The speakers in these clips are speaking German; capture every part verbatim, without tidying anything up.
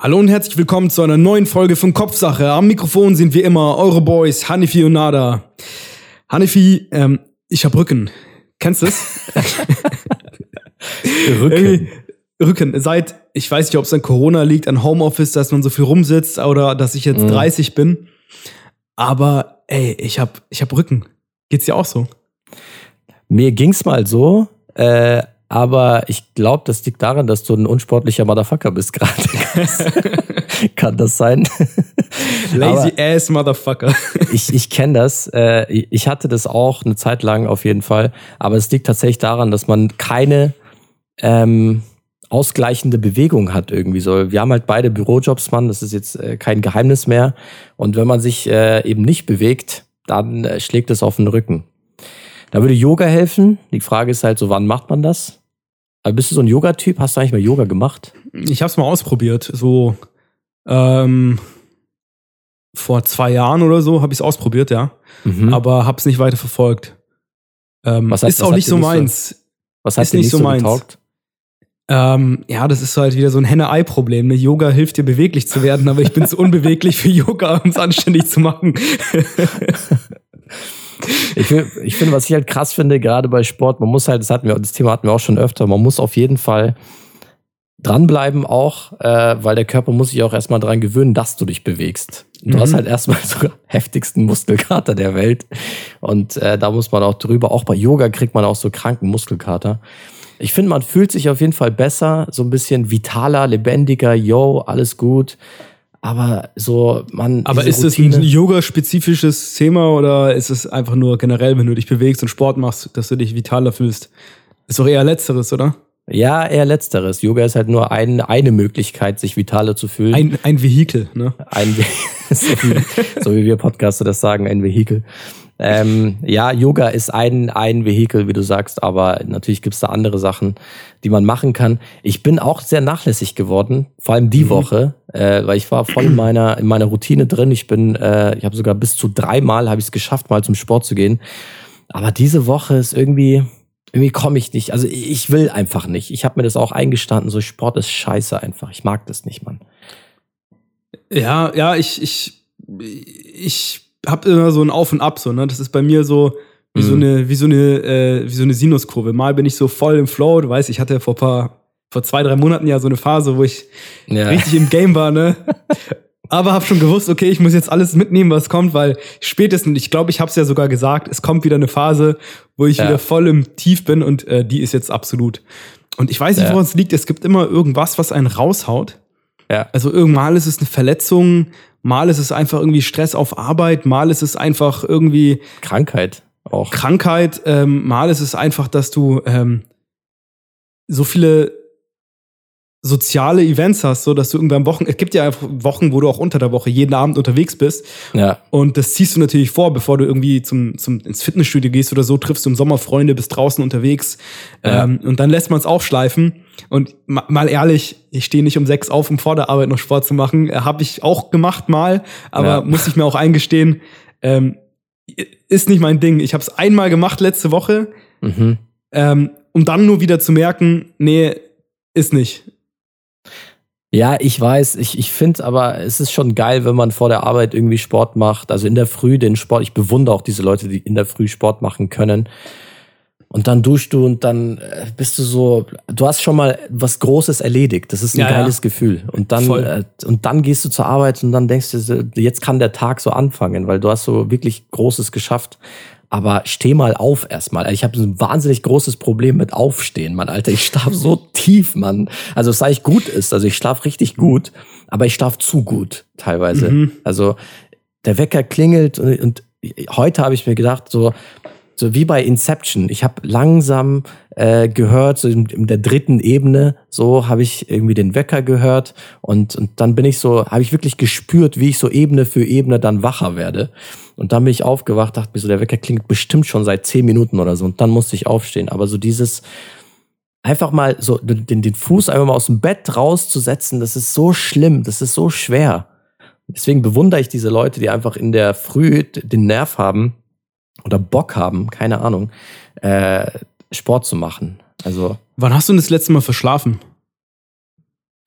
Hallo und herzlich willkommen zu einer neuen Folge von Kopfsache. Am Mikrofon sind wie immer eure Boys Hanifi und Nada. Hanifi, ähm, ich hab Rücken. Kennst du es? Rücken. Rücken. Seit, ich weiß nicht, ob es an Corona liegt, an Homeoffice, dass man so viel rumsitzt oder dass ich jetzt mhm. dreißig bin. Aber ey, ich hab, ich hab Rücken. Geht's dir auch so? Mir ging's mal so, äh, aber ich glaube, das liegt daran, dass du ein unsportlicher Motherfucker bist gerade. Kann das sein? Lazy aber ass Motherfucker. ich ich kenne das. Äh, ich hatte das auch eine Zeit lang auf jeden Fall. Aber es liegt tatsächlich daran, dass man keine ähm, ausgleichende Bewegung hat irgendwie so. Wir haben halt beide Bürojobs, Mann. Das ist jetzt äh, kein Geheimnis mehr. Und wenn man sich äh, eben nicht bewegt, dann äh, schlägt es auf den Rücken. Da würde Yoga helfen. Die Frage ist halt so, wann macht man das? Aber bist du so ein Yoga-Typ? Hast du eigentlich mal Yoga gemacht? Ich hab's mal ausprobiert. So ähm, vor zwei Jahren oder so habe ich es ausprobiert, ja. Mhm. Aber hab's nicht weiter verfolgt. Ähm, was hat, ist was auch nicht so meins. So, was hat dir nicht so, so getaugt? Ähm, ja, das ist halt wieder so ein Henne-Ei-Problem. Ne? Yoga hilft dir, beweglich zu werden, aber ich bin zu unbeweglich für Yoga, um es anständig zu machen. Ich, ich finde, was ich halt krass finde, gerade bei Sport, man muss halt, das hatten wir, das Thema hatten wir auch schon öfter, man muss auf jeden Fall dranbleiben auch, äh, weil der Körper muss sich auch erstmal dran gewöhnen, dass du dich bewegst. Du mhm. hast halt erstmal so heftigsten Muskelkater der Welt und äh, da muss man auch drüber, auch bei Yoga kriegt man auch so kranken Muskelkater. Ich finde, man fühlt sich auf jeden Fall besser, so ein bisschen vitaler, lebendiger, yo, alles gut. Aber so, man. Aber ist es ein Yoga-spezifisches Thema oder ist es einfach nur generell, wenn du dich bewegst und Sport machst, dass du dich vitaler fühlst? Ist doch eher Letzteres, oder? Ja, eher Letzteres. Yoga ist halt nur ein, eine Möglichkeit, sich vitaler zu fühlen. Ein, ein Vehikel, ne? Ein so, wie, so wie wir Podcaster das sagen, ein Vehikel. Ähm, ja, Yoga ist ein, ein Vehikel, wie du sagst, aber natürlich gibt's da andere Sachen, die man machen kann. Ich bin auch sehr nachlässig geworden, vor allem die mhm. Woche, äh, weil ich war voll in meiner, in meiner Routine drin. Ich bin, äh, ich habe sogar bis zu dreimal habe ich es geschafft, mal zum Sport zu gehen. Aber diese Woche ist irgendwie, irgendwie komme ich nicht. Also ich will einfach nicht. Ich habe mir das auch eingestanden, so Sport ist scheiße einfach. Ich mag das nicht, Mann. Ja, ja, ich, ich, ich hab immer so ein Auf und Ab, so, ne? Das ist bei mir so wie mhm. so eine, wie so eine, äh, wie so eine Sinuskurve. Mal bin ich so voll im Flow, du weißt, ich hatte vor paar, vor zwei, drei Monaten ja so eine Phase, wo ich ja. richtig im Game war, ne? Aber hab schon gewusst, okay, ich muss jetzt alles mitnehmen, was kommt, weil spätestens, ich glaube, ich hab's ja sogar gesagt, es kommt wieder eine Phase, wo ich ja. wieder voll im Tief bin und äh, die ist jetzt absolut. Und ich weiß nicht, woran es liegt, es gibt immer irgendwas, was einen raushaut. Ja. Also irgendwann ist es eine Verletzung, mal ist es einfach irgendwie Stress auf Arbeit, mal ist es einfach irgendwie Krankheit auch. Krankheit, ähm, mal ist es einfach, dass du ähm, so viele soziale Events hast, so dass du irgendwann Wochen, es gibt ja einfach Wochen, wo du auch unter der Woche jeden Abend unterwegs bist. Ja. Und das ziehst du natürlich vor, bevor du irgendwie zum, zum ins Fitnessstudio gehst oder so, triffst du im Sommer Freunde, bist draußen unterwegs. Ja. Ähm, und dann lässt man es aufschleifen. Und ma, mal ehrlich, ich stehe nicht um sechs auf, um vor der Arbeit noch Sport zu machen. Habe ich auch gemacht mal, aber ja. muss ich mir auch eingestehen, ähm, ist nicht mein Ding. Ich habe es einmal gemacht letzte Woche, mhm. ähm, um dann nur wieder zu merken, nee, ist nicht. Ja, ich weiß, ich, ich finde aber, es ist schon geil, wenn man vor der Arbeit irgendwie Sport macht. Also in der Früh den Sport, ich bewundere auch diese Leute, die in der Früh Sport machen können. Und dann duschst du und dann bist du so, du hast schon mal was Großes erledigt. Das ist ein ja, geiles ja. Gefühl. Und dann, äh, und dann gehst du zur Arbeit und dann denkst du, jetzt kann der Tag so anfangen, weil du hast so wirklich Großes geschafft. Aber steh mal auf erstmal. Ich habe ein wahnsinnig großes Problem mit Aufstehen, Mann, Alter. Ich schlafe so tief, Mann. Also, was eigentlich gut ist. Also, ich schlafe richtig gut, aber ich schlafe zu gut teilweise. Mhm. Also, der Wecker klingelt und, und heute habe ich mir gedacht, so, so wie bei Inception. Ich habe langsam äh, gehört, so in, in der dritten Ebene, so habe ich irgendwie den Wecker gehört und, und dann bin ich so, habe ich wirklich gespürt, wie ich so Ebene für Ebene dann wacher werde. Und dann bin ich aufgewacht, dachte mir so, der Wecker klingt bestimmt schon seit zehn Minuten oder so. Und dann musste ich aufstehen. Aber so dieses, einfach mal so den, den Fuß einfach mal aus dem Bett rauszusetzen, das ist so schlimm, das ist so schwer. Deswegen bewundere ich diese Leute, die einfach in der Früh den Nerv haben oder Bock haben, keine Ahnung, äh, Sport zu machen. Also. Wann hast du denn das letzte Mal verschlafen?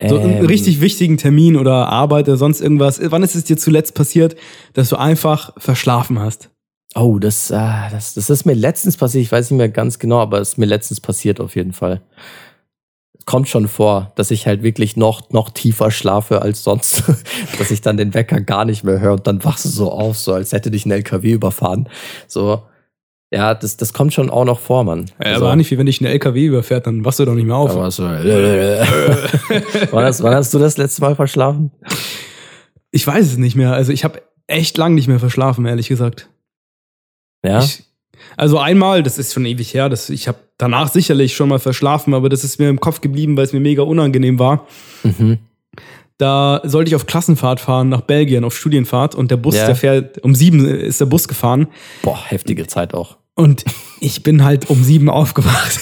So einen Ähm. richtig wichtigen Termin oder Arbeit oder sonst irgendwas. Wann ist es dir zuletzt passiert, dass du einfach verschlafen hast? Oh, das, äh, das, das ist mir letztens passiert. Ich weiß nicht mehr ganz genau, aber es ist mir letztens passiert auf jeden Fall. Es kommt schon vor, dass ich halt wirklich noch, noch tiefer schlafe als sonst. Dass ich dann den Wecker gar nicht mehr höre und dann wachst du so auf, so als hätte dich ein L K W überfahren. So, ja, das, das kommt schon auch noch vor, Mann. Ja, also, aber nicht wie wenn dich ein L K W überfährt, dann wachst du doch nicht mehr auf. aber so, wann, hast, wann hast du das letzte Mal verschlafen? Ich weiß es nicht mehr. Also ich habe echt lang nicht mehr verschlafen, ehrlich gesagt. Ja. Ich, also einmal, das ist schon ewig her, das, ich habe danach sicherlich schon mal verschlafen, aber das ist mir im Kopf geblieben, weil es mir mega unangenehm war. Mhm. Da sollte ich auf Klassenfahrt fahren nach Belgien, auf Studienfahrt und der Bus, Ja. der fährt, um sieben ist der Bus gefahren Boah, heftige Zeit auch. und ich bin halt um sieben aufgewacht.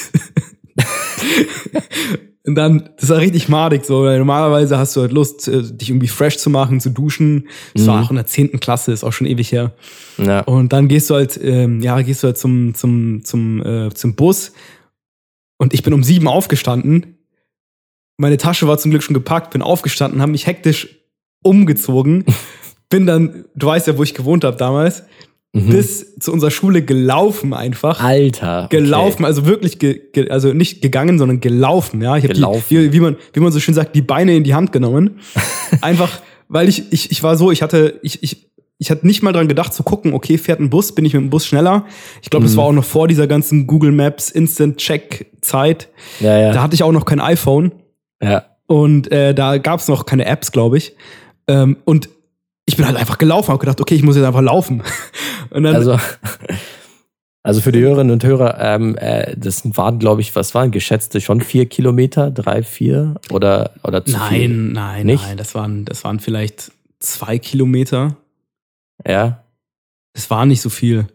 Und dann, das war richtig madig so, weil normalerweise hast du halt Lust, äh, dich irgendwie fresh zu machen, zu duschen. Das Mhm. war auch in der zehnten Klasse, ist auch schon ewig her. Ja. Und dann gehst du halt, ähm, ja, gehst du halt zum, zum, zum, äh, zum Bus. Und ich bin um sieben aufgestanden. Meine Tasche war zum Glück schon gepackt, bin aufgestanden, habe mich hektisch umgezogen. Bin dann, du weißt ja, wo ich gewohnt habe damals, Mhm. bis zu unserer Schule gelaufen einfach. Alter. Okay. Gelaufen, also wirklich, ge, ge, also nicht gegangen, sondern gelaufen, ja. Ich habe Gelaufen. die, wie, wie man, wie man so schön sagt, die Beine in die Hand genommen. Einfach, weil ich, ich, ich war so, ich hatte, ich, ich, ich hatte nicht mal dran gedacht zu gucken, okay, fährt ein Bus, bin ich mit dem Bus schneller. Ich glaube, das Mhm. war auch noch vor dieser ganzen Google Maps Instant Check Zeit. Ja, ja. Da hatte ich auch noch kein iPhone ja. und äh, da gab es noch keine Apps, glaube ich. Ähm, und ich bin halt einfach gelaufen, habe gedacht, okay, ich muss jetzt einfach laufen. Und dann, Also, also für die Hörerinnen und Hörer, ähm, äh, das waren, glaube ich, was waren geschätzte schon vier Kilometer, drei, vier oder oder zu viel? nein, nein, Nicht? nein, das waren, das waren vielleicht zwei Kilometer. Ja. Das war nicht so viel.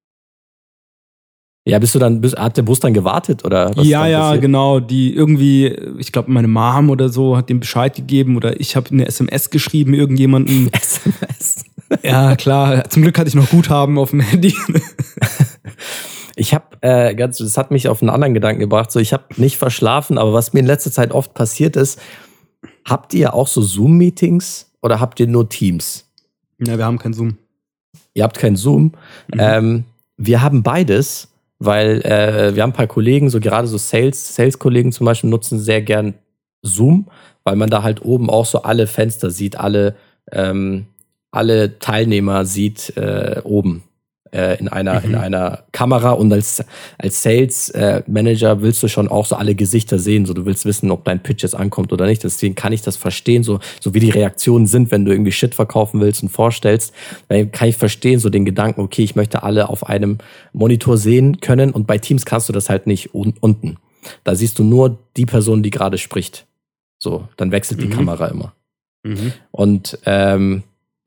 Ja, bist du dann, bist, hat der Bus dann gewartet oder? was ja, dann ja, passiert? genau. Die irgendwie, ich glaube, meine Mom oder so hat dem Bescheid gegeben oder ich habe eine S M S geschrieben, irgendjemanden. S M S. Ja, klar. Zum Glück hatte ich noch Guthaben auf dem Handy. Ich habe äh, ganz, das hat mich auf einen anderen Gedanken gebracht. So, ich habe nicht verschlafen, aber was mir in letzter Zeit oft passiert ist, habt ihr auch so Zoom-Meetings oder habt ihr nur Teams? Ja, wir haben kein Zoom. Ihr habt kein Zoom. Mhm. Ähm, wir haben beides, weil äh, wir haben ein paar Kollegen, so gerade so Sales, Sales-Kollegen zum Beispiel nutzen sehr gern Zoom, weil man da halt oben auch so alle Fenster sieht, alle, ähm, alle Teilnehmer sieht äh, oben äh, in einer, Mhm. in einer Kamera und als, als Sales-Manager willst du schon auch so alle Gesichter sehen, so du willst wissen, ob dein Pitch jetzt ankommt oder nicht, deswegen kann ich das verstehen, so, so wie die Reaktionen sind, wenn du irgendwie Shit verkaufen willst und vorstellst, dann kann ich verstehen, so den Gedanken, okay, ich möchte alle auf einem Monitor sehen können und bei Teams kannst du das halt nicht un- unten. Da siehst du nur die Person, die gerade spricht. So, dann wechselt die Mhm. Kamera immer. Mhm. Und ähm,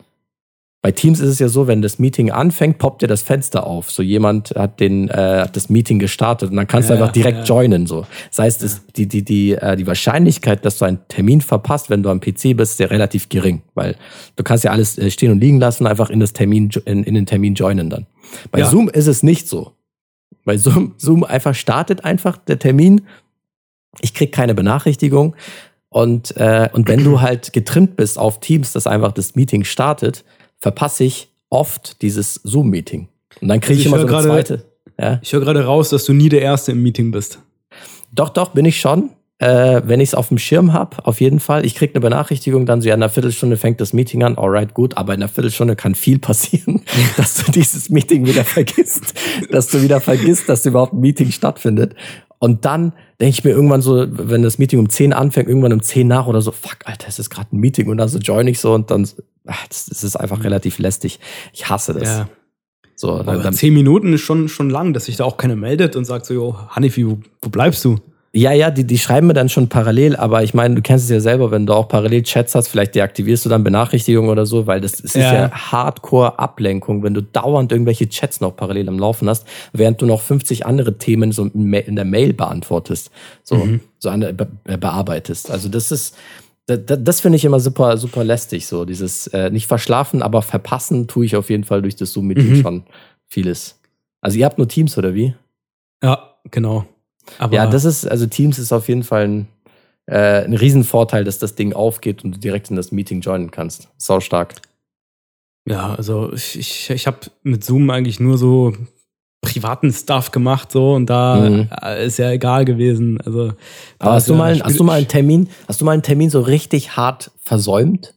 bei Teams ist es ja so, wenn das Meeting anfängt, poppt dir das Fenster auf. So jemand hat den äh, hat das Meeting gestartet und dann kannst Ja, du einfach direkt ja. joinen. So. Das heißt, es, die, die, die, äh, die Wahrscheinlichkeit, dass du einen Termin verpasst, wenn du am P C bist, ist ja relativ gering. Weil du kannst ja alles äh, stehen und liegen lassen, einfach in, das Termin, in, in den Termin joinen dann. Bei Ja. Zoom ist es nicht so. Bei Zoom, Zoom einfach startet einfach der Termin. Ich krieg keine Benachrichtigung. Und, äh, und wenn du halt getrimmt bist auf Teams, dass einfach das Meeting startet, verpasse ich oft dieses Zoom-Meeting. Und dann kriege ich, Also immer ich so eine höre gerade- zweite. Ja. Ich höre gerade raus, dass du nie der Erste im Meeting bist. Doch, doch, bin ich schon. Äh, wenn ich es auf dem Schirm habe, auf jeden Fall. Ich kriege eine Benachrichtigung, dann so, ja, in einer Viertelstunde fängt das Meeting an. Alright, gut, aber in einer Viertelstunde kann viel passieren, dass du dieses Meeting wieder vergisst. Dass du wieder vergisst, dass überhaupt ein Meeting stattfindet. Und dann denke ich mir irgendwann so, wenn das Meeting um zehn anfängt, irgendwann um zehn nach oder so, fuck, Alter, es ist gerade ein Meeting und dann so join ich so und dann, ach, das, das ist einfach relativ lästig. Ich hasse das. Ja. So, dann, Aber dann, zehn Minuten ist schon, schon lang, dass sich da auch keiner meldet und sagt so, jo, Hanifi, wo, wo bleibst du? ja, ja, die, die schreiben mir dann schon parallel, aber ich meine, du kennst es ja selber, wenn du auch parallel Chats hast, vielleicht deaktivierst du dann Benachrichtigungen oder so, weil das, das ist Ja. ja Hardcore-Ablenkung, wenn du dauernd irgendwelche Chats noch parallel am Laufen hast, während du noch fünfzig andere Themen so in Ma- in der Mail beantwortest, so, Mhm. so an, be, bearbeitest. Also das ist, das, das finde ich immer super, super lästig, so dieses äh, nicht verschlafen, aber verpassen tue ich auf jeden Fall durch das Zoom-Meeting Mhm. schon vieles. Also ihr habt nur Teams oder wie? Ja, genau. Aber Ja, das ist, also Teams ist auf jeden Fall ein, äh, ein Riesenvorteil, dass das Ding aufgeht und du direkt in das Meeting joinen kannst. Sau stark. Ja, also ich, ich, ich habe mit Zoom eigentlich nur so privaten Stuff gemacht so und da mhm. ist ja egal gewesen. Also, aber hast du mal, hast du mal einen Termin, hast du mal einen Termin so richtig hart versäumt?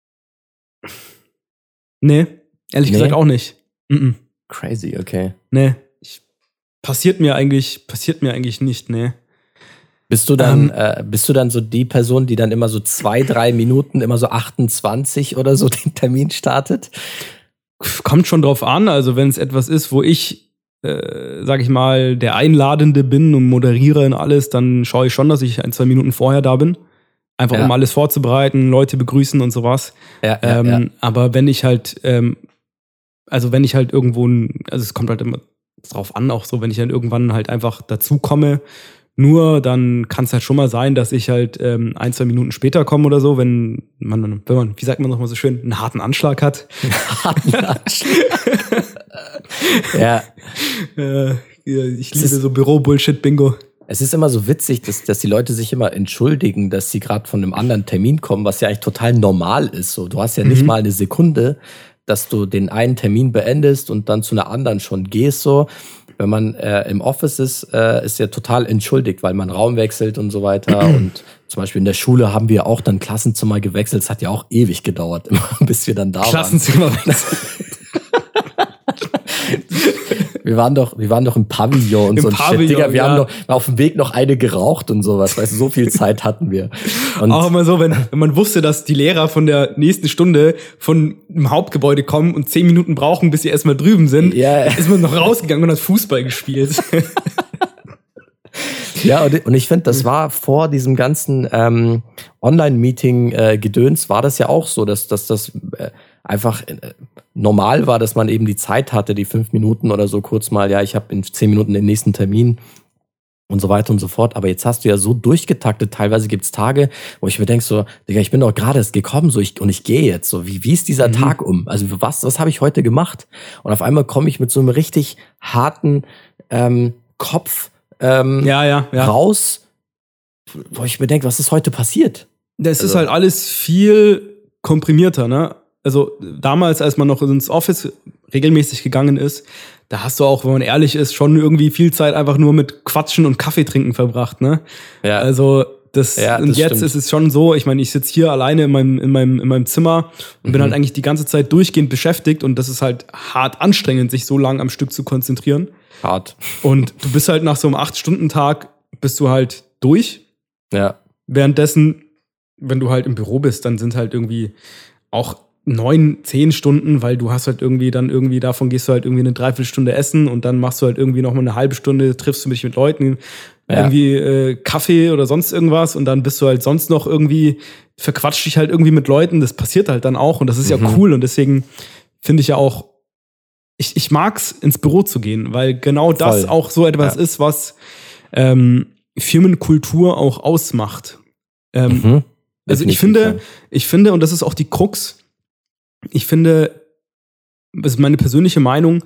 Nee, ehrlich nee. gesagt auch nicht. Mm-mm. Crazy, okay. Nee, ich, passiert mir eigentlich, passiert mir eigentlich nicht, nee. Bist du dann, ähm, äh, bist du dann so die Person, die dann immer so zwei, drei Minuten, immer so achtundzwanzig oder so den Termin startet? Kommt schon drauf an, also wenn es etwas ist, wo ich Äh, sag ich mal, der Einladende bin und moderiere und alles, dann schaue ich schon, dass ich ein, zwei Minuten vorher da bin. Einfach ja. um alles vorzubereiten, Leute begrüßen und sowas. Ja, ja, ähm, ja. Aber wenn ich halt, ähm, also wenn ich halt irgendwo, also es kommt halt immer drauf an, auch so, wenn ich dann irgendwann halt einfach dazukomme, nur dann kann es halt schon mal sein, dass ich halt ähm, ein, zwei Minuten später komme oder so, wenn man, wenn man, wie sagt man nochmal so schön, einen harten Anschlag hat. Harten Anschlag. ja. Äh, ich liebe so Büro-Bullshit-Bingo. Es ist immer so witzig, dass, dass die Leute sich immer entschuldigen, dass sie gerade von einem anderen Termin kommen, was ja eigentlich total normal ist. So, du hast ja mhm. nicht mal eine Sekunde, dass du den einen Termin beendest und dann zu einer anderen schon gehst. So, wenn man äh, im Office ist, äh, ist ja total entschuldigt, weil man Raum wechselt und so weiter. Und zum Beispiel in der Schule haben wir auch dann Klassenzimmer gewechselt. Es hat ja auch ewig gedauert, immer, bis wir dann da Klassenzimmer waren. Klassenzimmer Wir waren doch, wir waren doch im Pavillon und Im so ein Pavillon, Shit. Digga, wir ja. haben noch auf dem Weg noch eine geraucht und sowas. Weißt du, so viel Zeit hatten wir. Und auch immer so, wenn, wenn man wusste, dass die Lehrer von der nächsten Stunde von dem Hauptgebäude kommen und zehn Minuten brauchen, bis sie erstmal drüben sind, ja. ist man noch rausgegangen und hat Fußball gespielt. Ja, und, und ich finde, das war vor diesem ganzen ähm, Online-Meeting-Gedöns, äh, war das ja auch so, dass, dass das äh, einfach äh, normal war, dass man eben die Zeit hatte, die fünf Minuten oder so kurz mal, ja, ich habe in zehn Minuten den nächsten Termin und so weiter und so fort. Aber jetzt hast du ja so durchgetaktet, teilweise gibt's Tage, wo ich mir denk so, Digga, ich bin doch gerade erst gekommen so ich, und ich gehe jetzt so. Wie, wie ist dieser mhm. Tag um? Also was, was habe ich heute gemacht? Und auf einmal komme ich mit so einem richtig harten ähm, Kopf Ähm, ja, ja, ja. raus, wo ich mir denke, was ist heute passiert? Das also. ist halt alles viel komprimierter, ne? Also damals, als man noch ins Office regelmäßig gegangen ist, da hast du auch, wenn man ehrlich ist, schon irgendwie viel Zeit einfach nur mit Quatschen und Kaffee trinken verbracht, ne? Ja. Also das, ja, das und jetzt stimmt. ist es schon so, ich meine, ich sitze hier alleine in meinem, in meinem, in meinem Zimmer und mhm. bin halt eigentlich die ganze Zeit durchgehend beschäftigt und das ist halt hart anstrengend, sich so lang am Stück zu konzentrieren. Hart. Und du bist halt nach so einem acht-Stunden-Tag bist du halt durch. Ja. Währenddessen, wenn du halt im Büro bist, dann sind halt irgendwie auch neun, zehn Stunden, weil du hast halt irgendwie dann irgendwie, davon gehst du halt irgendwie eine Dreiviertelstunde essen und dann machst du halt irgendwie noch mal eine halbe Stunde, triffst du dich mit Leuten, ja. irgendwie äh, Kaffee oder sonst irgendwas und dann bist du halt sonst noch irgendwie, verquatscht dich halt irgendwie mit Leuten, das passiert halt dann auch und das ist mhm. ja cool und deswegen finde ich ja auch, ich, ich mag's, ins Büro zu gehen, weil genau das Voll. auch so etwas ja. ist, was ähm, Firmenkultur auch ausmacht. Ähm, mhm. Also ich finde, ich finde, und das ist auch die Krux, ich finde, das ist meine persönliche Meinung,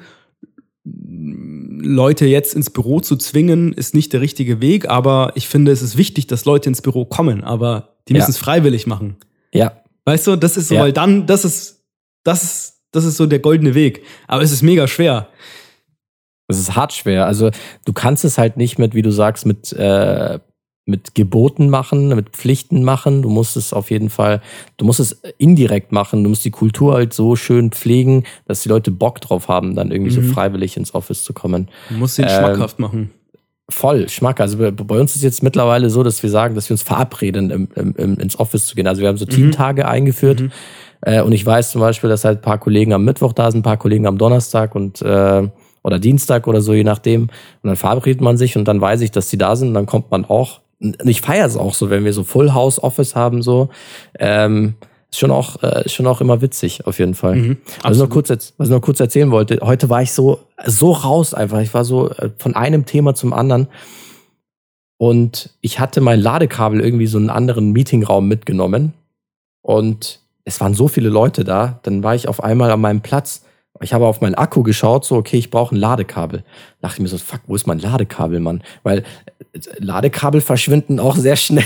Leute jetzt ins Büro zu zwingen, ist nicht der richtige Weg, aber ich finde, es ist wichtig, dass Leute ins Büro kommen, aber die müssen ja. es freiwillig machen. Ja. Weißt du, das ist so, ja. weil dann, das ist, das ist, das ist so der goldene Weg. Aber es ist mega schwer. Es ist hart schwer. Also du kannst es halt nicht mit, wie du sagst, mit äh, mit Geboten machen, mit Pflichten machen. Du musst es auf jeden Fall, du musst es indirekt machen. Du musst die Kultur halt so schön pflegen, dass die Leute Bock drauf haben, dann irgendwie mhm. so freiwillig ins Office zu kommen. Du musst den ähm, schmackhaft machen. Voll, Schmack. Also bei, bei uns ist jetzt mittlerweile so, dass wir sagen, dass wir uns verabreden, im, im, im, ins Office zu gehen. Also wir haben so Teamtage mhm. eingeführt. Mhm. Äh, und ich weiß zum Beispiel, dass halt ein paar Kollegen am Mittwoch da sind, ein paar Kollegen am Donnerstag und äh, oder Dienstag oder so, je nachdem. Und dann verabredet man sich und dann weiß ich, dass die da sind und dann kommt man auch. Und ich feiere es auch so, wenn wir so Full House Office haben, so. Ähm, ist schon auch, äh, ist schon auch immer witzig, auf jeden Fall. Mhm, was, ich noch kurz, was ich noch kurz erzählen wollte, heute war ich so, so raus einfach. Ich war so äh, von einem Thema zum anderen. Und ich hatte mein Ladekabel irgendwie so einen anderen Meetingraum mitgenommen. Und es waren so viele Leute da. Dann war ich auf einmal an meinem Platz Ich habe auf meinen Akku geschaut, so, okay, ich brauche ein Ladekabel. Da dachte ich mir so, fuck, wo ist mein Ladekabel, Mann? Weil äh, Ladekabel verschwinden auch sehr schnell.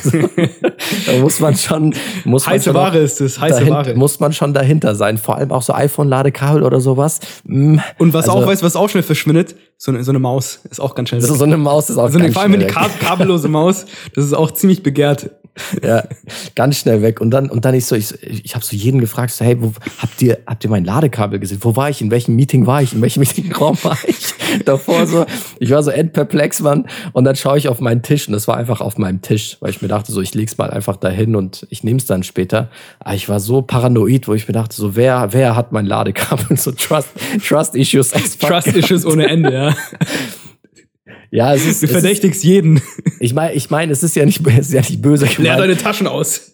Da muss man schon... Muss heiße man schon Ware ist es, heiße dahin, Ware. Muss man schon dahinter sein. Vor allem auch so iPhone-Ladekabel oder sowas. Mm, Und was also, auch, weißt du, was auch schnell verschwindet? So eine, so eine Maus ist auch ganz schnell. So eine Maus ist auch so eine, ganz vor allem schnell die weg. kabellose Maus, das ist auch ziemlich begehrt. Ja, ganz schnell weg. Und dann, und dann ich so, ich, ich habe so jeden gefragt, so, hey, wo, habt ihr, habt ihr mein Ladekabel gesehen? Wo war ich? In welchem Meeting war ich? In welchem Meetingraum war ich? Davor so, ich war so endperplex, Mann. Und dann schaue ich auf meinen Tisch und das war einfach auf meinem Tisch, weil ich mir dachte, so, ich leg's mal einfach dahin und ich nehme es dann später. Aber ich war so paranoid, wo ich mir dachte, so, wer, wer hat mein Ladekabel? So Trust, Trust Issues. Trust Issues ohne Ende, ja. Ja, es ist. Du verdächtigst jeden. Ich meine, ich meine, es ist ja nicht, es ist ja nicht böse gemeint. Leer deine Taschen aus.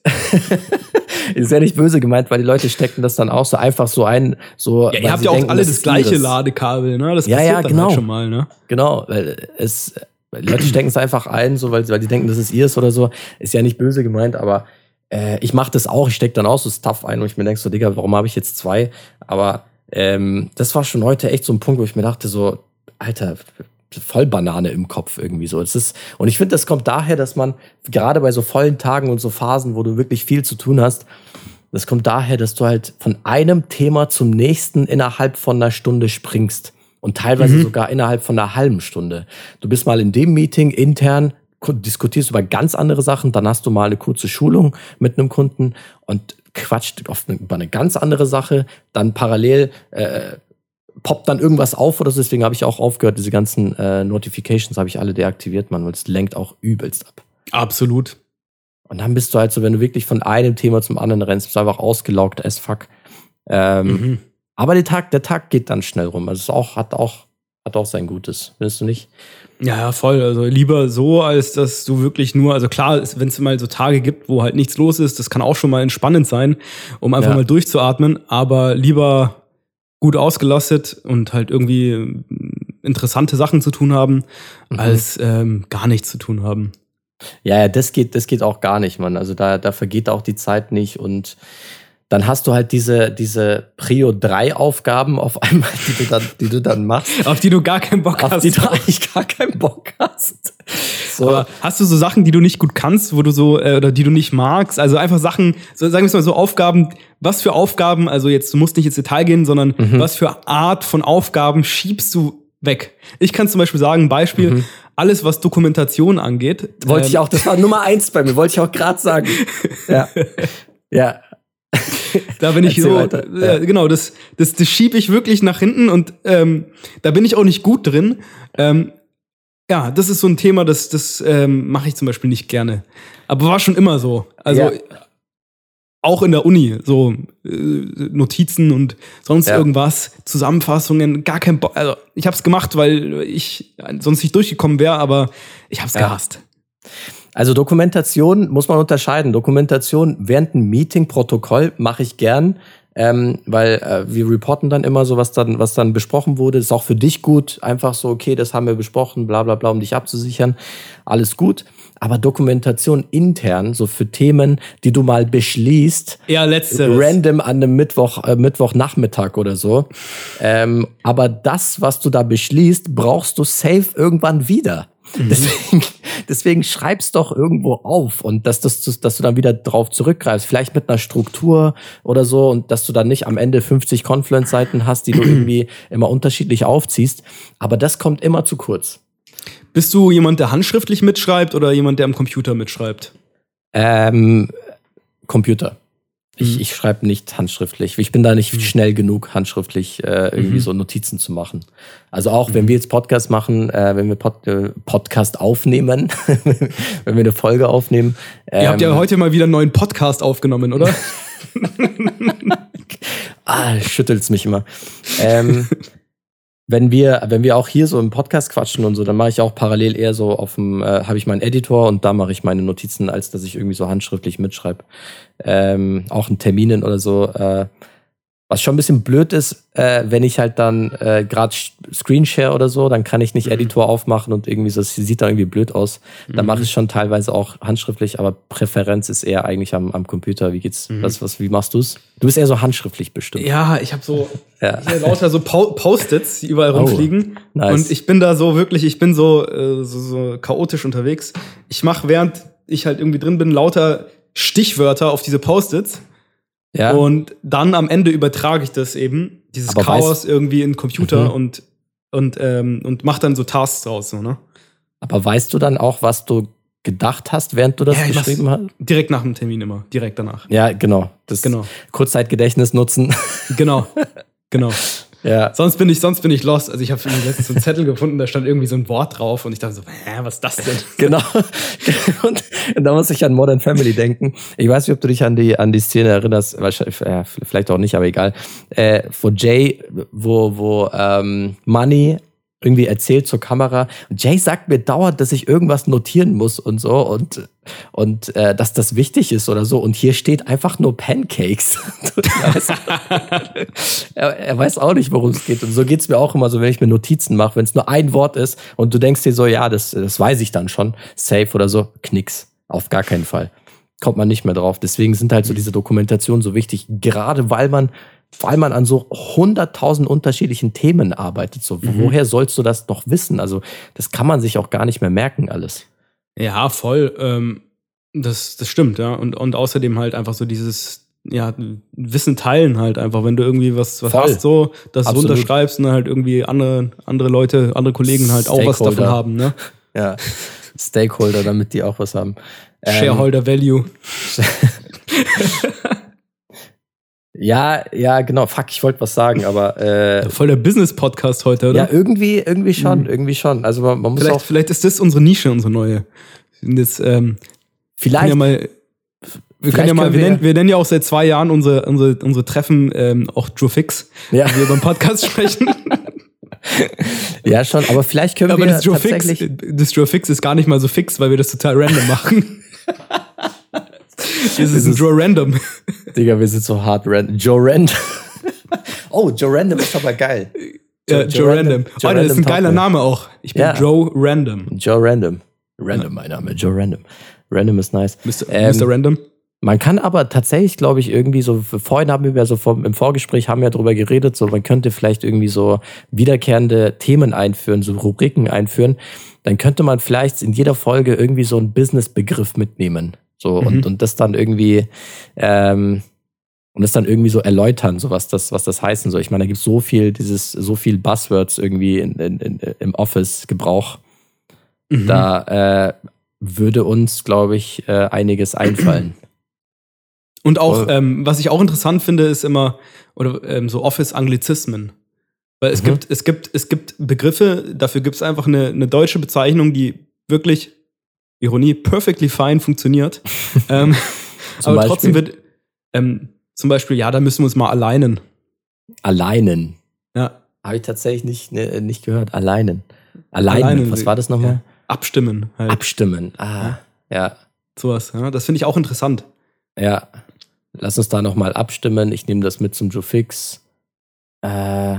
Ist ja nicht böse gemeint, weil die Leute stecken das dann auch so einfach so ein, so. Ja, ihr habt ja auch denken, alle das das ist gleiche ihres. Ladekabel, ne? Das Ja, passiert ja, dann genau. halt schon mal, ne? Genau, weil es, weil die Leute stecken es einfach ein, so weil, weil die denken, das ist ihrs oder so. Ist ja nicht böse gemeint, aber äh, ich mache das auch. Ich stecke dann auch so Stuff ein und ich mir denke so, Digga, warum habe ich jetzt zwei? Aber ähm, das war schon heute echt so ein Punkt, wo ich mir dachte so, Alter, voll Banane im Kopf irgendwie so. Es ist, und ich finde, das kommt daher, dass man gerade bei so vollen Tagen und so Phasen, wo du wirklich viel zu tun hast, das kommt daher, dass du halt von einem Thema zum nächsten innerhalb von einer Stunde springst und teilweise Mhm. sogar innerhalb von einer halben Stunde. Du bist mal in dem Meeting intern, diskutierst über ganz andere Sachen, dann hast du mal eine kurze Schulung mit einem Kunden und quatscht oft über eine ganz andere Sache, dann parallel äh, poppt dann irgendwas auf oder so, deswegen habe ich auch aufgehört, diese ganzen äh, Notifications habe ich alle deaktiviert, man, weil es lenkt auch übelst ab. Absolut. Und dann bist du halt so, wenn du wirklich von einem Thema zum anderen rennst, bist du einfach ausgelaugt as fuck. Ähm, Mhm. Aber der Tag, der Tag geht dann schnell rum. Also es ist auch, hat auch, hat auch sein Gutes, findest du nicht? Ja, ja, voll. Also lieber so, als dass du wirklich nur, also klar, wenn es mal so Tage gibt, wo halt nichts los ist, das kann auch schon mal entspannend sein, um einfach Ja. mal durchzuatmen, aber lieber gut ausgelastet und halt irgendwie ähm, interessante Sachen zu tun haben, Mhm. als ähm, gar nichts zu tun haben. Ja, ja, das geht, das geht auch gar nicht, Mann. Also da, da vergeht auch die Zeit nicht und dann hast du halt diese, diese Prio drei Aufgaben auf einmal, die du dann, die du dann machst, Auf die du gar keinen Bock auf hast. die du eigentlich gar keinen Bock hast. So. Aber hast du so Sachen, die du nicht gut kannst, wo du so, äh, oder die du nicht magst? Also einfach Sachen, so, sagen wir es mal so, Aufgaben, was für Aufgaben, also jetzt, du musst nicht ins Detail gehen, sondern Mhm. was für Art von Aufgaben schiebst du weg? Ich kann zum Beispiel sagen, Beispiel, Mhm. alles, was Dokumentation angeht. Wollte ähm, ich auch, das war Nummer eins bei mir, wollte ich auch gerade sagen. Ja. Ja. Da bin ich Erzähl so, weiter. äh, Ja. genau, das, das, das schiebe ich wirklich nach hinten und ähm, da bin ich auch nicht gut drin. Ähm, ja, das ist so ein Thema, das, das ähm, mache ich zum Beispiel nicht gerne. Aber war schon immer so. Also Ja. auch in der Uni, so äh, Notizen und sonst Ja. irgendwas, Zusammenfassungen, gar kein Bock. Also ich habe es gemacht, weil ich sonst nicht durchgekommen wäre, aber ich habe es Ja. gehasst. Also Dokumentation muss man unterscheiden. Dokumentation während einem Meeting-Protokoll mache ich gern, ähm, weil äh, wir reporten dann immer so, was dann, was dann besprochen wurde. Ist auch für dich gut. Einfach so, okay, das haben wir besprochen, bla bla bla, um dich abzusichern. Alles gut. Aber Dokumentation intern, so für Themen, die du mal beschließt, Eher letzteres. random an einem Mittwoch, äh, Mittwochnachmittag oder so. Ähm, aber das, was du da beschließt, brauchst du safe irgendwann wieder. Mhm. Deswegen, deswegen schreib's doch irgendwo auf und dass, dass, dass du dann wieder drauf zurückgreifst. Vielleicht mit einer Struktur oder so und dass du dann nicht am Ende fünfzig Confluence-Seiten hast, die du irgendwie immer unterschiedlich aufziehst. Aber das kommt immer zu kurz. Bist du jemand, der handschriftlich mitschreibt oder jemand, der am Computer mitschreibt? Ähm, Computer. Ich, Mhm. ich schreibe nicht handschriftlich. Ich bin da nicht schnell genug, handschriftlich äh, irgendwie Mhm. so Notizen zu machen. Also auch, wenn wir jetzt Podcast machen, äh, wenn wir Pod, äh, Podcast aufnehmen, wenn wir eine Folge aufnehmen. Ähm, Ihr habt ja heute mal wieder einen neuen Podcast aufgenommen, oder? ah, schüttelt's mich immer. Ähm, wenn wir, wenn wir auch hier so im Podcast quatschen und so, dann mache ich auch parallel eher so auf dem, äh, habe ich meinen Editor und da mache ich meine Notizen, als dass ich irgendwie so handschriftlich mitschreibe. Ähm, auch in Terminen oder so. Äh, was schon ein bisschen blöd ist, äh, wenn ich halt dann äh, gerade Screenshare oder so, dann kann ich nicht Mhm. Editor aufmachen und irgendwie so, das sieht dann irgendwie blöd aus. Da Mhm. mache ich schon teilweise auch handschriftlich, aber Präferenz ist eher eigentlich am, am Computer. Wie geht's? Mhm. Was, was, wie machst du's? Du bist eher so handschriftlich bestimmt. Ja, ich habe so, Ja. Hier lauter so Po- Post-its, die überall Oh, rumfliegen. nice. Und ich bin da so wirklich, ich bin so, äh, so, so chaotisch unterwegs. Ich mache, während ich halt irgendwie drin bin, lauter Stichwörter auf diese Post-its. Ja. Und dann am Ende übertrage ich das eben, dieses Aber Chaos irgendwie in den Computer Mhm. und, und, ähm, und mach dann so Tasks draus, so, ne? Aber weißt du dann auch, was du gedacht hast, während du das Ja, ich geschrieben mach's hast? Direkt nach dem Termin immer, direkt danach. Ja, genau. Das Genau. Kurzzeitgedächtnis nutzen. Genau, genau. Ja. Sonst bin ich, sonst bin ich lost. Also ich habe letztens so einen Zettel gefunden, da stand irgendwie so ein Wort drauf und ich dachte so, hä, was ist das denn? Genau. Und, und da muss ich an Modern Family denken. Ich weiß nicht, ob du dich an die, an die Szene erinnerst, wahrscheinlich, ja, vielleicht auch nicht, aber egal. Äh, wo Jay, wo, wo ähm, Money irgendwie erzählt zur Kamera. Und Jay sagt mir dauernd, dass ich irgendwas notieren muss und so und, und äh, dass das wichtig ist oder so. Und hier steht einfach nur Pancakes. er, weiß, er, er weiß auch nicht, worum es geht. Und so geht's mir auch immer so, wenn ich mir Notizen mache, wenn es nur ein Wort ist und du denkst dir so, ja, das, das weiß ich dann schon, safe oder so, Knicks. Auf gar keinen Fall. Kommt man nicht mehr drauf. Deswegen sind halt so diese Dokumentationen so wichtig, gerade weil man weil man an so hunderttausend unterschiedlichen Themen arbeitet. So, Mhm. woher sollst du das noch wissen? Also, das kann man sich auch gar nicht mehr merken, alles. Ja, voll. Ähm, das, das stimmt, ja. Und, und außerdem halt einfach so dieses, ja, Wissen teilen halt einfach, wenn du irgendwie was, was Voll. hast, so, dass du Absolut. runterschreibst und dann halt irgendwie andere, andere Leute, andere Kollegen halt auch was davon Stakeholder. haben, ne? Ja. Stakeholder, damit die auch was haben. Ähm, Shareholder Value. Ja, ja, genau. Fuck, ich wollte was sagen, aber äh, Voll der Business-Podcast heute, oder? ja, irgendwie, irgendwie schon, Mhm. irgendwie schon. Also man, man muss vielleicht, auch vielleicht ist das unsere Nische, unsere neue. Wir sind jetzt, ähm, wir können vielleicht, ja mal, wir können ja mal, können wir, wir- nennen, wir nennen ja auch seit zwei Jahren unsere, unsere, unsere Treffen ähm, auch Joe Fix, ja, wie wir beim Podcast sprechen. ja schon, aber vielleicht können Aber wir das Joe Fix, tatsächlich. das Joe Fix ist gar nicht mal so fix, weil wir das total random machen. Das ist ein Joe Random. Digga, wir sind so hart random. Joe Random. Oh, Joe Random ist aber geil. Ja, Joe, Random. Joe Oh, das ist ein Random geiler taugt mir. Name auch. Ich bin Ja. Joe Random. Joe Random. Random, mein Name. Joe Random. Random ist nice. Mister Ähm, Mister Random. Man kann aber tatsächlich, glaube ich, irgendwie so, vorhin haben wir ja so vom, im Vorgespräch haben wir ja drüber geredet, so man könnte vielleicht irgendwie so wiederkehrende Themen einführen, so Rubriken einführen. Dann könnte man vielleicht in jeder Folge irgendwie so einen Business-Begriff mitnehmen. So, Mhm. und, und das dann irgendwie, ähm, und das dann irgendwie so erläutern, so was das, was das heißen soll. Ich meine, da gibt es so viel, dieses, so viel Buzzwords irgendwie in, in, in, im Office-Gebrauch. Mhm. Da äh, würde uns, glaube ich, äh, einiges einfallen. Und auch, Voll. ähm, was ich auch interessant finde, ist immer, oder ähm, so Office-Anglizismen. Weil es Mhm. gibt, es gibt, es gibt Begriffe, dafür gibt es einfach eine, eine deutsche Bezeichnung, die wirklich, Ironie, perfectly fine funktioniert. ähm, Zum aber Beispiel? trotzdem wird, ähm, zum Beispiel, ja, da müssen wir uns mal alleinen. Alleinen. Ja, Habe ich tatsächlich nicht, ne, nicht gehört. Alleinen. Alleinen. Alleinen. Was war das nochmal? Ja. Abstimmen halt. Abstimmen. Ah, ja. Sowas. Ja, das finde ich auch interessant. Ja. Lass uns da nochmal abstimmen. Ich nehme das mit zum Joe Fix. Äh,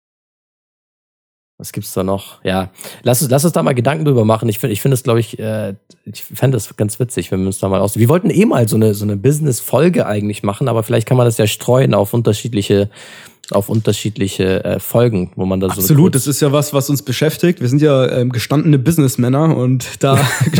was gibt's da noch? Ja. Lass uns, lass uns da mal Gedanken drüber machen. Ich finde, ich finde es, glaube ich, äh, ich fände das ganz witzig, wenn wir uns da mal aus. Wir wollten eh mal so eine, so eine Business-Folge eigentlich machen, aber vielleicht kann man das ja streuen auf unterschiedliche, auf unterschiedliche äh, Folgen, wo man da so. Absolut, kurz- das ist ja was, was uns beschäftigt. Wir sind ja ähm, gestandene Businessmänner und da.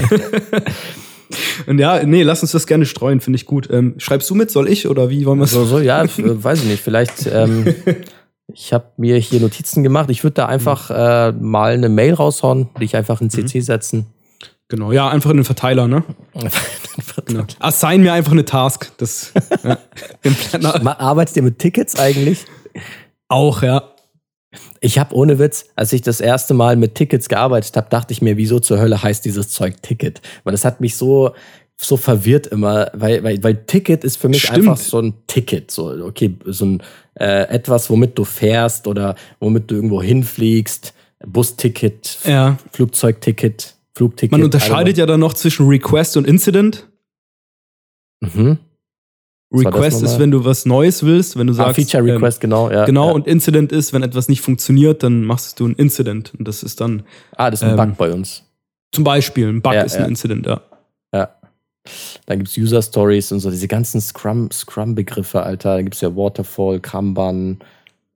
Und ja, nee, lass uns das gerne streuen, finde ich gut. Ähm, schreibst du mit, soll ich oder wie wollen wir es? So, so, ja, f- äh, weiß ich nicht. Vielleicht, ähm, ich habe mir hier Notizen gemacht. Ich würde da einfach äh, mal eine Mail raushauen, die ich einfach in C C setzen. Genau, ja, einfach in den Verteiler, ne? Genau. Assign mir einfach eine Task. Das ja, im Planner. Ma- Arbeitest du mit Tickets eigentlich? Auch, ja. Ich habe ohne Witz, als ich das erste Mal mit Tickets gearbeitet habe, dachte ich mir, wieso zur Hölle heißt dieses Zeug Ticket? Weil das hat mich so so verwirrt immer, weil weil weil Ticket ist für mich Stimmt. einfach so ein Ticket, so okay, so ein äh, etwas, womit du fährst oder womit du irgendwo hinfliegst, Busticket, Ja. Flugzeugticket, Flugticket. Man unterscheidet ja dann noch zwischen Request und Incident. Mhm. Was war das Request nochmal? ist, wenn du was Neues willst, wenn du Ah, sagst. Feature Request, genau, ja. Ähm, genau, ja. und Incident ist, wenn etwas nicht funktioniert, dann machst du ein Incident. Und das ist dann Ah, das ist ein ähm, Bug bei uns. zum Beispiel ein Bug Ja, ist ja. ein Incident, ja. Ja. Dann gibt's User Stories und so, diese ganzen Scrum, Scrum-Begriffe, Alter. Da gibt's ja Waterfall, Kanban,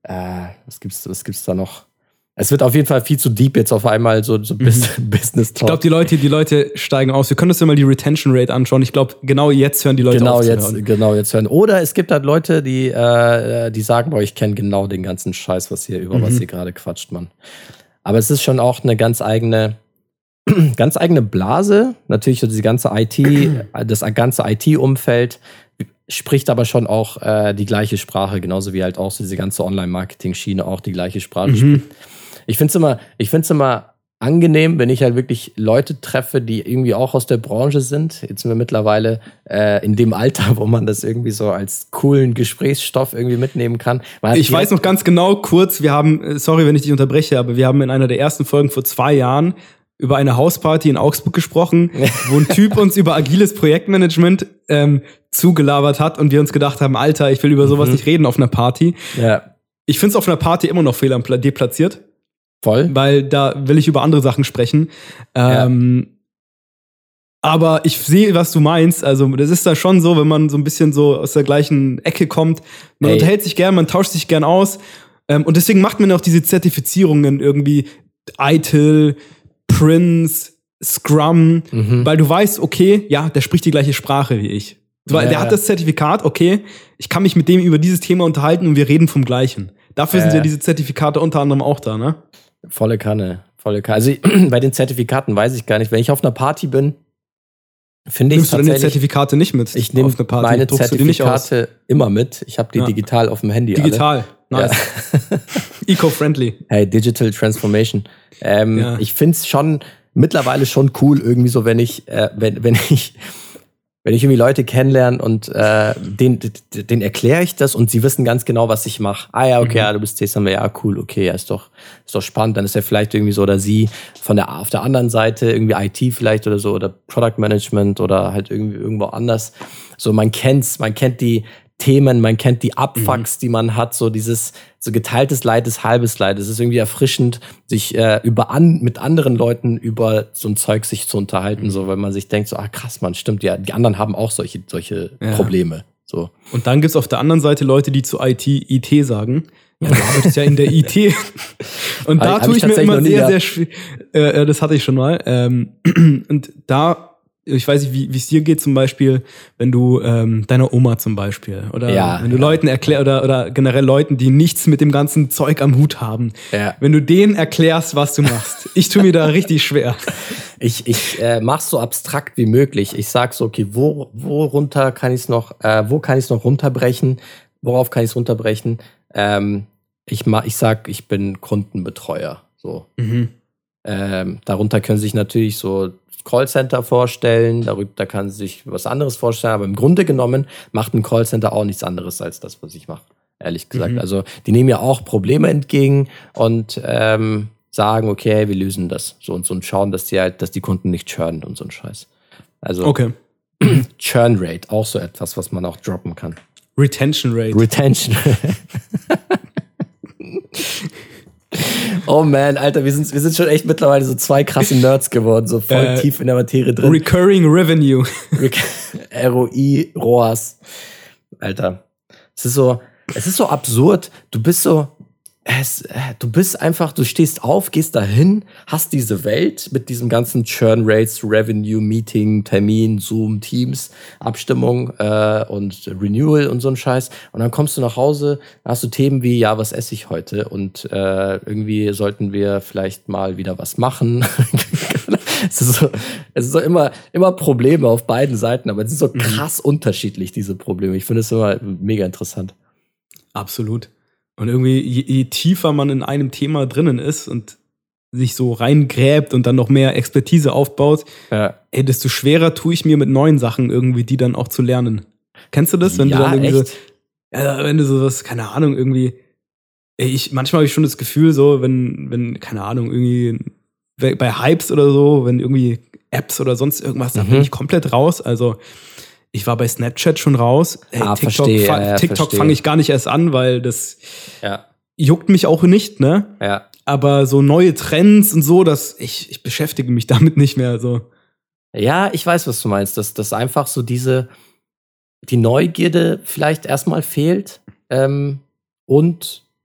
Äh, was gibt's, was gibt's da noch? Es wird auf jeden Fall viel zu deep jetzt auf einmal, so, so Mhm. Business Talk. Ich glaube, die Leute, die Leute steigen aus. Wir können uns ja mal die Retention Rate anschauen. Ich glaube, genau jetzt hören die Leute genau auf zu jetzt, hören. genau jetzt hören. Oder es gibt halt Leute, die, äh, die sagen, boah, ich kenne genau den ganzen Scheiß, was hier über Mhm. was hier gerade quatscht, Mann. Aber es ist schon auch eine ganz eigene, ganz eigene Blase. Natürlich so diese ganze I T, das ganze I T-Umfeld spricht aber schon auch äh, die gleiche Sprache, genauso wie halt auch so diese ganze Online-Marketing-Schiene auch die gleiche Sprache Mhm. spricht. Ich finde es immer, ich find's immer angenehm, wenn ich halt wirklich Leute treffe, die irgendwie auch aus der Branche sind. Jetzt sind wir mittlerweile äh, in dem Alter, wo man das irgendwie so als coolen Gesprächsstoff irgendwie mitnehmen kann. Man hat Ich weiß noch ganz genau, kurz, wir haben, sorry, wenn ich dich unterbreche, aber wir haben in einer der ersten Folgen vor zwei Jahren über eine Hausparty in Augsburg gesprochen, wo ein Typ uns über agiles Projektmanagement ähm, zugelabert hat und wir uns gedacht haben, Alter, ich will über sowas Mhm. nicht reden auf einer Party. ja, Ich finde es auf einer Party immer noch fehl am Pla- deplatziert, voll. weil da will ich über andere Sachen sprechen. Ähm, Aber ich sehe, was du meinst. Also das ist da schon so, wenn man so ein bisschen so aus der gleichen Ecke kommt. Man Ey. unterhält sich gern, man tauscht sich gern aus. Ähm, und deswegen macht man auch diese Zertifizierungen irgendwie I T I L, Prince, Scrum, Mhm. weil du weißt, okay, ja, der spricht die gleiche Sprache wie ich. Weil Ja, der hat ja. das Zertifikat, okay, ich kann mich mit dem über dieses Thema unterhalten und wir reden vom Gleichen. Dafür sind Ja. ja diese Zertifikate unter anderem auch da, ne? Volle Kanne, volle Kanne. Also bei den Zertifikaten weiß ich gar nicht. Wenn ich auf einer Party bin, finde ich Nimmst du deine tatsächlich, Zertifikate nicht mit? ich nehme auf eine Party? meine Druckst du die nicht aus? Zertifikate immer mit. Ich habe die Ja. digital auf dem Handy. Digital, Alle. nice. Ja. Eco-friendly. Hey, Digital Transformation. Ähm, Ja. Ich find's schon mittlerweile schon cool, irgendwie so, wenn ich, äh, wenn, wenn ich, wenn ich irgendwie Leute kennenlerne und äh, den, den erkläre ich das und sie wissen ganz genau, was ich mache. Ah ja, okay, Mhm. ja, du bist Testament, ja, cool, okay, ja, ist doch, ist doch spannend. Dann ist er vielleicht irgendwie so oder sie von der auf der anderen Seite irgendwie I T vielleicht oder so oder Product Management oder halt irgendwie irgendwo anders. So, man kennt's, man kennt die Themen, man kennt die Abfucks, die man hat, so dieses so geteiltes Leid ist halbes Leid. Es ist irgendwie erfrischend, sich äh, über an mit anderen Leuten über so ein Zeug sich zu unterhalten, so, weil man sich denkt, so, ah krass, man, stimmt, ja, die anderen haben auch solche solche Ja. Probleme. So. Und dann gibt's auf der anderen Seite Leute, die zu I T I T sagen. Ja, du arbeitest ja in der I T. Und da Hab- hab tue ich ich mir tatsächlich immer noch nie sehr, gehabt. sehr schwer. Äh, äh, das hatte ich schon mal. Ähm, und da, ich weiß nicht, wie wie es dir geht, zum Beispiel, wenn du ähm, deiner Oma zum Beispiel oder Ja, wenn du ja. Leuten erklärst oder, oder generell Leuten, die nichts mit dem ganzen Zeug am Hut haben, Ja. wenn du denen erklärst, was du machst. Ich tue mir da richtig schwer. Ich, ich äh, mach's so abstrakt wie möglich. Ich sag so, okay, wo, wo runter kann ich's noch, äh, wo kann ich's noch runterbrechen? Worauf kann ich's runterbrechen? Ähm, ich mach, ich sag, ich bin Kundenbetreuer. So. Mhm. Ähm, darunter können sich natürlich so Callcenter vorstellen, darunter kann sich was anderes vorstellen, aber im Grunde genommen macht ein Callcenter auch nichts anderes als das, was ich mache, ehrlich gesagt. Mhm. Also die nehmen ja auch Probleme entgegen und ähm, sagen, okay, wir lösen das so und so und schauen, dass die halt, dass die Kunden nicht churnen und so ein Scheiß. Also Okay. Churn Rate, auch so etwas, was man auch droppen kann. Retention Rate. Retention. Oh man, Alter, wir sind, wir sind schon echt mittlerweile so zwei krasse Nerds geworden, so voll Äh, tief in der Materie drin. Recurring Revenue. R O I, R O A S. Alter. Es ist so, es ist so absurd. Du bist so, es, äh, du bist einfach, du stehst auf, gehst dahin, hast diese Welt mit diesem ganzen Churn Rates, Revenue, Meeting, Termin, Zoom, Teams, Abstimmung äh, und Renewal und so ein Scheiß. Und dann kommst du nach Hause, hast du Themen wie, ja, was esse ich heute? Und äh, irgendwie sollten wir vielleicht mal wieder was machen. Es ist so, es ist so immer, immer Probleme auf beiden Seiten, aber es sind so krass unterschiedlich, diese Probleme. Ich finde es immer mega interessant. Absolut. Und irgendwie, je, je tiefer man in einem Thema drinnen ist und sich so reingräbt und dann noch mehr Expertise aufbaut, Ja. ey, desto schwerer tue ich mir mit neuen Sachen irgendwie, die dann auch zu lernen. Kennst du das? Wenn Ja, du dann irgendwie echt? so, ja, wenn du sowas, keine Ahnung, irgendwie, ey, ich, manchmal habe ich schon das Gefühl, so, wenn, wenn, keine Ahnung, irgendwie bei Hypes oder so, wenn irgendwie Apps oder sonst irgendwas, da Mhm. bin ich komplett raus. Also, ich war bei Snapchat schon raus. Ey, Ah, TikTok verstehe, fa- ja, ja, TikTok verstehe. fange ich gar nicht erst an, weil das Ja, juckt mich auch nicht, ne? ja. Aber so neue Trends und so, dass ich, ich beschäftige mich damit nicht mehr so. Ja, ich weiß, was du meinst, dass das einfach so diese, die Neugierde vielleicht erstmal fehlt ähm, und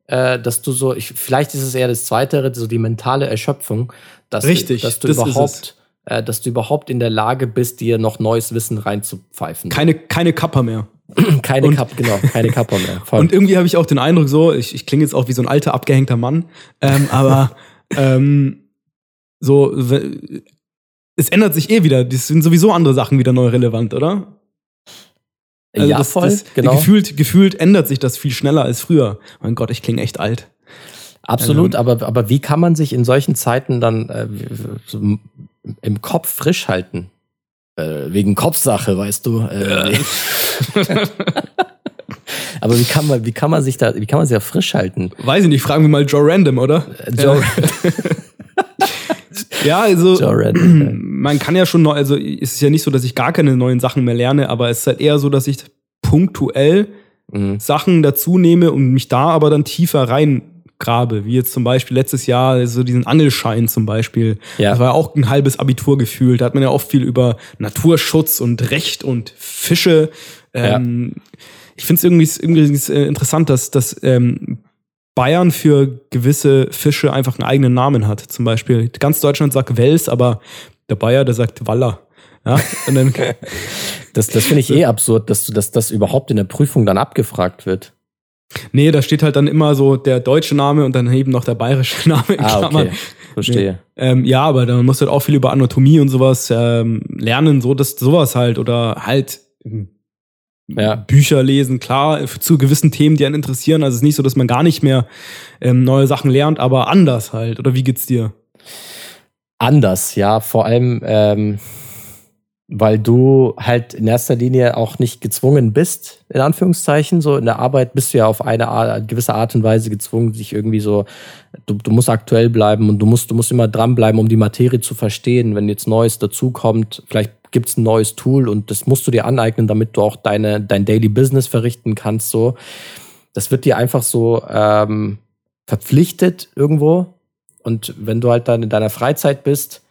äh, dass du so, ich, vielleicht ist es eher das Zweite, so die mentale Erschöpfung, dass Richtig, du, dass du das ist überhaupt, äh, dass du überhaupt in der Lage bist, dir noch neues Wissen reinzupfeifen. Keine, keine Kappa mehr. keine und, Cup, genau, keine Kappa mehr. Voll. Und irgendwie habe ich auch den Eindruck so, ich, ich klinge jetzt auch wie so ein alter, abgehängter Mann, ähm, aber ähm, so, es ändert sich eh wieder. Das sind sowieso andere Sachen wieder neu relevant, oder? Also ja, das, voll, das, genau. Gefühlt, gefühlt ändert sich das viel schneller als früher. Mein Gott, ich klinge echt alt. Absolut, ähm, aber, aber wie kann man sich in solchen Zeiten dann äh, so im Kopf frisch halten? Äh, wegen Kopfsache, weißt du. Äh, ja. Aber wie kann man, wie kann man sich da, wie kann man sich da frisch halten? Weiß ich nicht, fragen wir mal Joe Random, oder? Joe Ja, also Joe Random, ja. Man kann ja schon noch, also es ist ja nicht so, dass ich gar keine neuen Sachen mehr lerne, aber es ist halt eher so, dass ich punktuell mhm. Sachen dazu nehme und mich da aber dann tiefer reingrabe, wie jetzt zum Beispiel letztes Jahr so diesen Angelschein zum Beispiel. Ja. Das war ja auch ein halbes Abitur gefühlt. Da hat man ja oft viel über Naturschutz und Recht und Fische. Ähm, ja. Ich finde es irgendwie, irgendwie interessant, dass, dass ähm, Bayern für gewisse Fische einfach einen eigenen Namen hat. Zum Beispiel ganz Deutschland sagt Wels, aber der Bayer, der sagt Waller. Ja? Und dann das das finde ich eh absurd, dass du, dass das überhaupt in der Prüfung dann abgefragt wird. Nee, da steht halt dann immer so der deutsche Name und dann eben noch der bayerische Name in ah, Klammern. Okay. Verstehe. Nee. Ähm, ja, aber dann musst du halt auch viel über Anatomie und sowas ähm, lernen, so dass sowas halt oder halt ja. Bücher lesen, klar, zu gewissen Themen, die einen interessieren. Also es ist nicht so, dass man gar nicht mehr ähm, neue Sachen lernt, aber anders halt. Oder wie geht's dir? Anders, ja. Vor allem, ähm, weil du halt in erster Linie auch nicht gezwungen bist, in Anführungszeichen. So in der Arbeit bist du ja auf eine Art, gewisse Art und Weise gezwungen, sich irgendwie so, du, du musst aktuell bleiben und du musst, du musst immer dranbleiben, um die Materie zu verstehen. Wenn jetzt Neues dazukommt, vielleicht gibt's ein neues Tool und das musst du dir aneignen, damit du auch deine, dein Daily Business verrichten kannst. So, das wird dir einfach so ähm, verpflichtet irgendwo. Und wenn du halt dann in deiner Freizeit bist,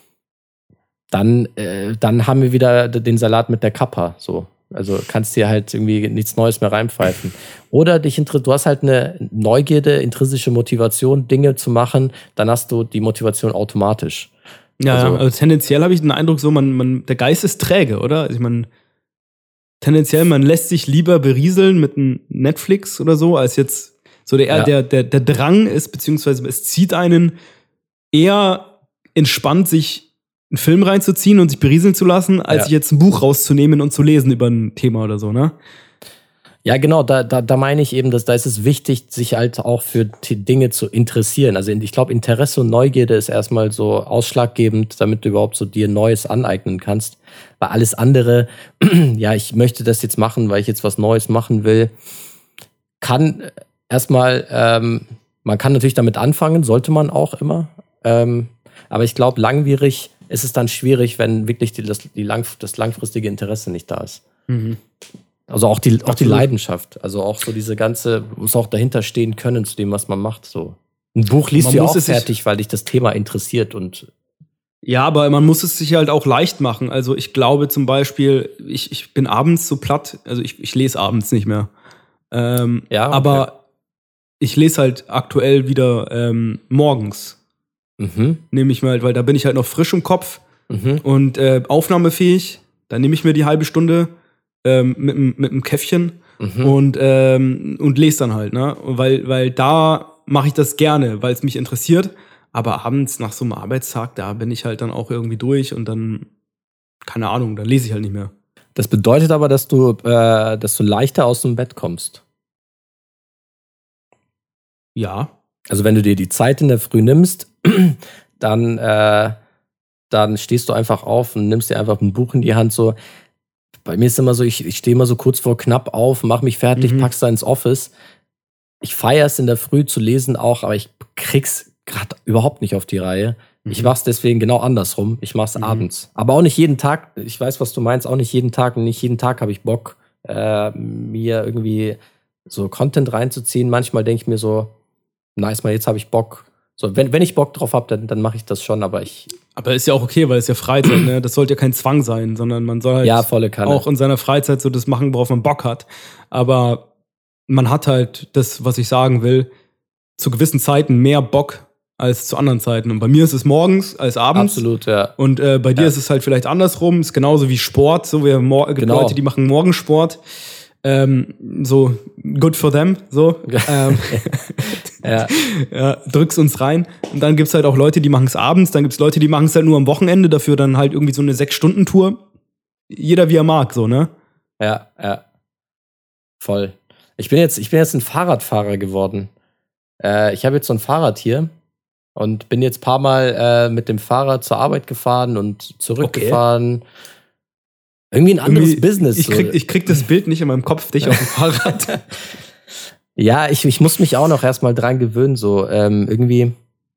dann, äh, dann haben wir wieder den Salat mit der Kappa. So, also kannst dir halt irgendwie nichts Neues mehr reinpfeifen. Oder dich inter- du hast halt eine Neugierde, intrinsische Motivation, Dinge zu machen, dann hast du die Motivation automatisch. Ja, also, also tendenziell habe ich den Eindruck, so man, man, der Geist ist träge, oder? Also ich meine, tendenziell, man lässt sich lieber berieseln mit einem Netflix oder so, als jetzt so der, ja. der, der, der Drang ist, beziehungsweise es zieht einen eher entspannt, sich einen Film reinzuziehen und sich berieseln zu lassen, als ja. sich jetzt ein Buch rauszunehmen und zu lesen über ein Thema oder so, ne? Ja, genau, da, da, da meine ich eben, dass da ist es wichtig, sich halt auch für die Dinge zu interessieren. Also ich glaube, Interesse und Neugierde ist erstmal so ausschlaggebend, damit du überhaupt so dir Neues aneignen kannst. Weil alles andere, ja, ich möchte das jetzt machen, weil ich jetzt was Neues machen will, kann erstmal, ähm, man kann natürlich damit anfangen, sollte man auch immer. Ähm, aber ich glaube, langwierig ist es dann schwierig, wenn wirklich die, das, die lang, das langfristige Interesse nicht da ist. Mhm. Also auch die, auch die Leidenschaft. Also auch so diese ganze, muss auch dahinter stehen können zu dem, was man macht. So. Ein Buch liest du ja auch fertig, weil dich das Thema interessiert. Und ja, aber man muss es sich halt auch leicht machen. Also ich glaube zum Beispiel, ich, ich bin abends so platt, also ich, ich lese abends nicht mehr. Ähm, ja, okay. Aber ich lese halt aktuell wieder ähm, morgens. Mhm. Nehme ich mir halt, weil da bin ich halt noch frisch im Kopf mhm. und äh, aufnahmefähig. Dann nehme ich mir die halbe Stunde ähm, mit, mit einem Käffchen mhm. und, ähm, und lese dann halt, ne? Weil, weil da mache ich das gerne, weil es mich interessiert. Aber abends nach so einem Arbeitstag, da bin ich halt dann auch irgendwie durch und dann, keine Ahnung, dann lese ich halt nicht mehr. Das bedeutet aber, dass du, äh, dass du leichter aus dem Bett kommst. Ja. Also wenn du dir die Zeit in der Früh nimmst, dann, äh, dann stehst du einfach auf und nimmst dir einfach ein Buch in die Hand. So, bei mir ist immer so, ich, ich stehe immer so kurz vor knapp auf, mach mich fertig, mhm. pack's da ins Office. Ich feiere es in der Früh zu lesen auch, aber ich krieg's gerade überhaupt nicht auf die Reihe. Mhm. Ich mach's deswegen genau andersrum. Ich mach's mhm. abends. Aber auch nicht jeden Tag. Ich weiß, was du meinst. Auch nicht jeden Tag. Und nicht jeden Tag habe ich Bock, äh, mir irgendwie so Content reinzuziehen. Manchmal denke ich mir so, nice, mal jetzt habe ich Bock. So, wenn, wenn ich Bock drauf habe, dann, dann mache ich das schon, aber ich. Aber ist ja auch okay, weil es ja Freizeit, ne? Das sollte ja kein Zwang sein, sondern man soll halt ja, volle Kanne. auch in seiner Freizeit so das machen, worauf man Bock hat. Aber man hat halt das, was ich sagen will, zu gewissen Zeiten mehr Bock als zu anderen Zeiten. Und bei mir ist es morgens als abends. Absolut, ja. Und äh, bei dir ja. ist es halt vielleicht andersrum. Ist genauso wie Sport. So, wir mor- gibt Genau. Leute, die machen Morgensport. Ähm, so, good for them. So. ähm, ja. ja, drück's uns rein. Und dann gibt's halt auch Leute, die machen es abends. Dann gibt's Leute, die machen es halt nur am Wochenende. Dafür dann halt irgendwie so eine Sechs-Stunden-Tour. Jeder wie er mag, so, ne? Ja, ja. Voll. Ich bin jetzt, ich bin jetzt ein Fahrradfahrer geworden. Äh, ich habe jetzt so ein Fahrrad hier und bin jetzt ein paar Mal äh, mit dem Fahrrad zur Arbeit gefahren und zurückgefahren. Okay. Irgendwie ein anderes Irgendwie, Business. Ich krieg, ich krieg das Bild nicht in meinem Kopf, dich auf dem Fahrrad. Ja, ich, ich muss mich auch noch erstmal dran gewöhnen, so ähm, irgendwie.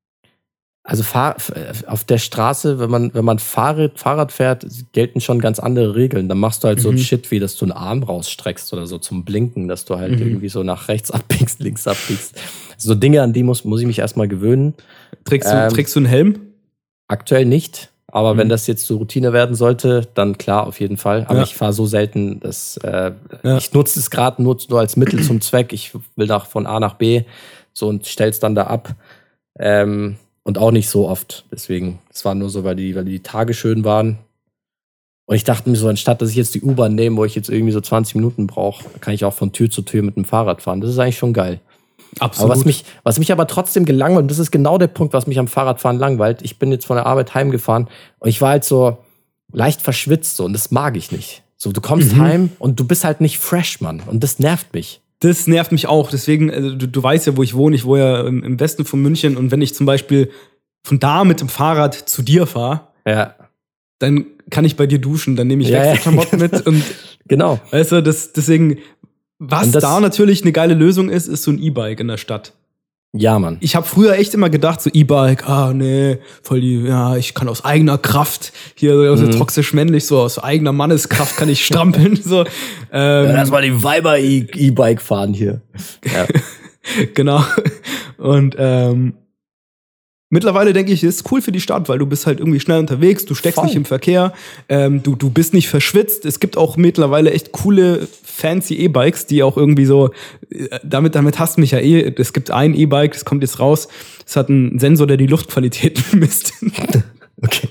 Also fahr, auf der Straße, wenn man, wenn man Fahrrad, Fahrrad fährt, gelten schon ganz andere Regeln. Dann machst du halt mhm. so ein Shit, wie dass du einen Arm rausstreckst oder so zum Blinken, dass du halt mhm. irgendwie so nach rechts abbiegst, links abbiegst. So Dinge, an die muss, muss ich mich erstmal gewöhnen. Trägst du, ähm, trägst du einen Helm? Aktuell nicht, aber mhm. wenn das jetzt zur Routine werden sollte, dann klar, auf jeden Fall. Aber ja. ich fahre so selten, dass äh, ja. ich nutze es gerade nur, nur als Mittel zum Zweck. Ich will nach, von A nach B so und stell's dann da ab. Ähm, Und auch nicht so oft. Deswegen, es war nur so, weil die, weil die Tage schön waren. Und ich dachte mir so, anstatt dass ich jetzt die U-Bahn nehme, wo ich jetzt irgendwie so zwanzig Minuten brauche, kann ich auch von Tür zu Tür mit dem Fahrrad fahren. Das ist eigentlich schon geil. Absolut. Aber was mich, was mich aber trotzdem gelangweilt, und das ist genau der Punkt, was mich am Fahrradfahren langweilt. Ich bin jetzt von der Arbeit heimgefahren und ich war halt so leicht verschwitzt so und das mag ich nicht. So, du kommst mhm. heim und du bist halt nicht fresh, Mann. Und das nervt mich. Das nervt mich auch. Deswegen, also, du, du weißt ja, wo ich wohne. Ich wohne ja im, im Westen von München. Und wenn ich zum Beispiel von da mit dem Fahrrad zu dir fahre, ja. dann kann ich bei dir duschen. Dann nehme ich ja, Wechselklamotten ja. mit. Und, genau. Weißt du, das, deswegen, was das, da natürlich eine geile Lösung ist, ist so ein E-Bike in der Stadt. Ja, Mann. Ich habe früher echt immer gedacht, so E-Bike, ah, nee, voll die, ja, ich kann aus eigener Kraft, hier so mhm. toxisch männlich, so aus eigener Manneskraft kann ich strampeln, so. Ähm, ja, lass mal die Weiber E-Bike fahren hier. Ja. Genau. Und ähm, mittlerweile denke ich, ist cool für die Stadt, weil du bist halt irgendwie schnell unterwegs, du steckst Voll. nicht im Verkehr, ähm, du, du bist nicht verschwitzt. Es gibt auch mittlerweile echt coole, fancy E-Bikes, die auch irgendwie so, damit, damit hasst mich ja eh. Es gibt ein E-Bike, das kommt jetzt raus, es hat einen Sensor, der die Luftqualität misst. Okay.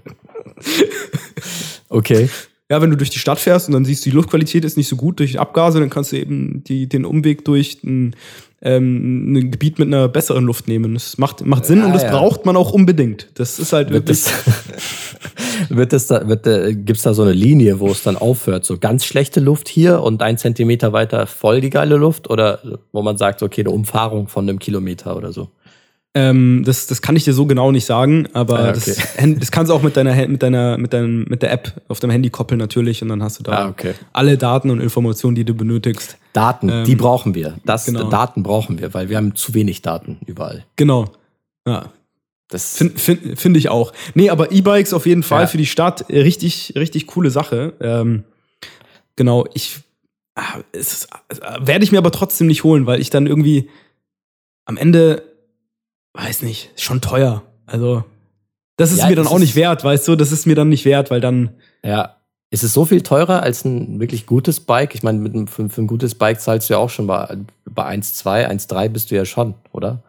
Okay. Ja, wenn du durch die Stadt fährst und dann siehst du, die Luftqualität ist nicht so gut durch Abgase, dann kannst du eben die, den Umweg durch ein, ähm, ein Gebiet mit einer besseren Luft nehmen. Das macht, macht Sinn ah, und das ja. braucht man auch unbedingt. Das ist halt wird wirklich... Das, wird das da, wird da, gibt's da so eine Linie, wo es dann aufhört? So ganz schlechte Luft hier und ein Zentimeter weiter voll die geile Luft? Oder wo man sagt, okay, eine Umfahrung von einem Kilometer oder so? Ähm, das, das kann ich dir so genau nicht sagen, aber ah, okay. das, das kannst du auch mit deiner, mit deiner, mit deinem, mit der App auf deinem Handy koppeln natürlich und dann hast du da ah, okay. alle Daten und Informationen, die du benötigst. Daten, ähm, die brauchen wir. Das, genau. Daten brauchen wir, weil wir haben zu wenig Daten überall. Genau. Ja. Das finde find, find ich auch. Nee, aber E-Bikes auf jeden Fall ja. für die Stadt richtig, richtig coole Sache. Ähm, genau, ich es werde ich mir aber trotzdem nicht holen, weil ich dann irgendwie am Ende weiß nicht, ist schon teuer. Also, das ist ja, mir dann auch nicht wert, weißt du? Das ist mir dann nicht wert, weil dann. Ja. Ist es so viel teurer als ein wirklich gutes Bike? Ich meine, mit einem, für, für ein gutes Bike zahlst du ja auch schon bei, bei eins Komma zwei, eins Komma drei bist du ja schon, oder?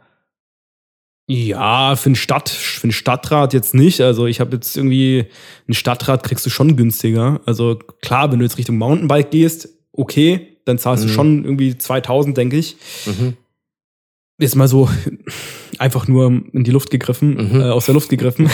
Ja, für ein Stadt, für ein Stadtrad jetzt nicht. Also, ich habe jetzt irgendwie ein Stadtrad kriegst du schon günstiger. Also, klar, wenn du jetzt Richtung Mountainbike gehst, okay, dann zahlst mhm. du schon irgendwie zweitausend, denke ich. Mhm. Jetzt mal so einfach nur in die Luft gegriffen, mhm. äh, aus der Luft gegriffen.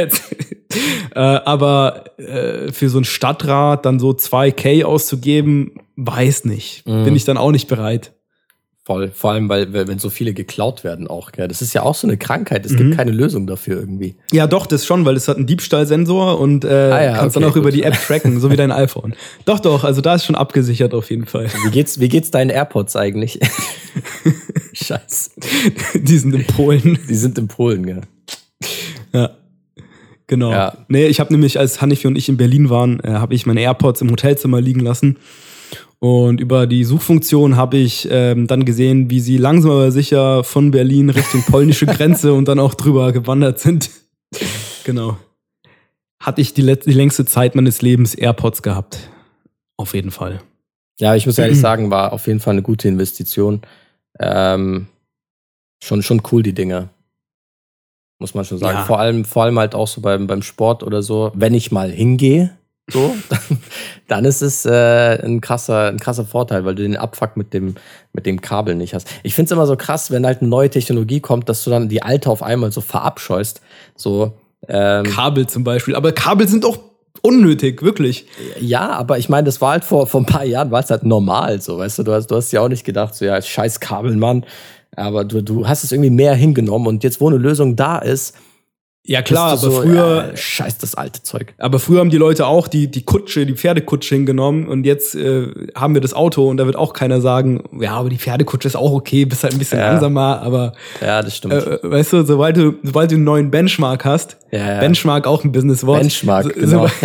äh, aber äh, für so ein Stadtrad dann so zwei K auszugeben, weiß nicht. Mhm. Bin ich dann auch nicht bereit. Voll, vor allem, weil wenn so viele geklaut werden auch. Gell? Das ist ja auch so eine Krankheit. Es mhm. gibt keine Lösung dafür irgendwie. Ja, doch, das schon, weil es hat einen Diebstahlsensor und äh, ah, ja, kannst okay, dann auch gut. über die App tracken, so wie dein iPhone. Doch, doch, also da ist schon abgesichert auf jeden Fall. Wie geht's, wie geht's deinen AirPods eigentlich? Scheiße. Die sind in Polen. Die sind in Polen, ja. Ja. Genau. Ja. Nee, ich habe nämlich, als Hanifi und ich in Berlin waren, äh, habe ich meine AirPods im Hotelzimmer liegen lassen. Und über die Suchfunktion habe ich ähm, dann gesehen, wie sie langsam aber sicher von Berlin Richtung polnische Grenze und dann auch drüber gewandert sind. Genau. Hatte ich die, letzte, die längste Zeit meines Lebens AirPods gehabt. Auf jeden Fall. Ja, ich muss ehrlich sagen, war auf jeden Fall eine gute Investition. Ähm, Schon, schon cool, die Dinger. Muss man schon sagen. Ja. Vor allem, vor allem halt auch so beim, beim Sport oder so. Wenn ich mal hingehe, so, dann, dann ist es äh, ein krasser, ein krasser Vorteil, weil du den Abfuck mit dem, mit dem Kabel nicht hast. Ich find's immer so krass, wenn halt eine neue Technologie kommt, dass du dann die alte auf einmal so verabscheust. So, ähm, Kabel zum Beispiel. Aber Kabel sind auch unnötig, wirklich. Ja, aber ich meine, das war halt vor, vor ein paar Jahren, war es halt normal, so, weißt du, du hast, du hast ja auch nicht gedacht, so, ja, scheiß Kabel, Mann. Aber du, du hast es irgendwie mehr hingenommen und jetzt, wo eine Lösung da ist, Ja klar, aber bist du so, früher, äh, scheiß das alte Zeug. aber früher haben die Leute auch die, die Kutsche, die Pferdekutsche hingenommen und jetzt äh, haben wir das Auto und da wird auch keiner sagen, ja, aber die Pferdekutsche ist auch okay, bist halt ein bisschen Ja. langsamer, aber Ja, das stimmt. äh, weißt du, sobald du, sobald du einen neuen Benchmark hast, Ja, ja. Benchmark auch ein Businesswort. Benchmark, so, genau. so,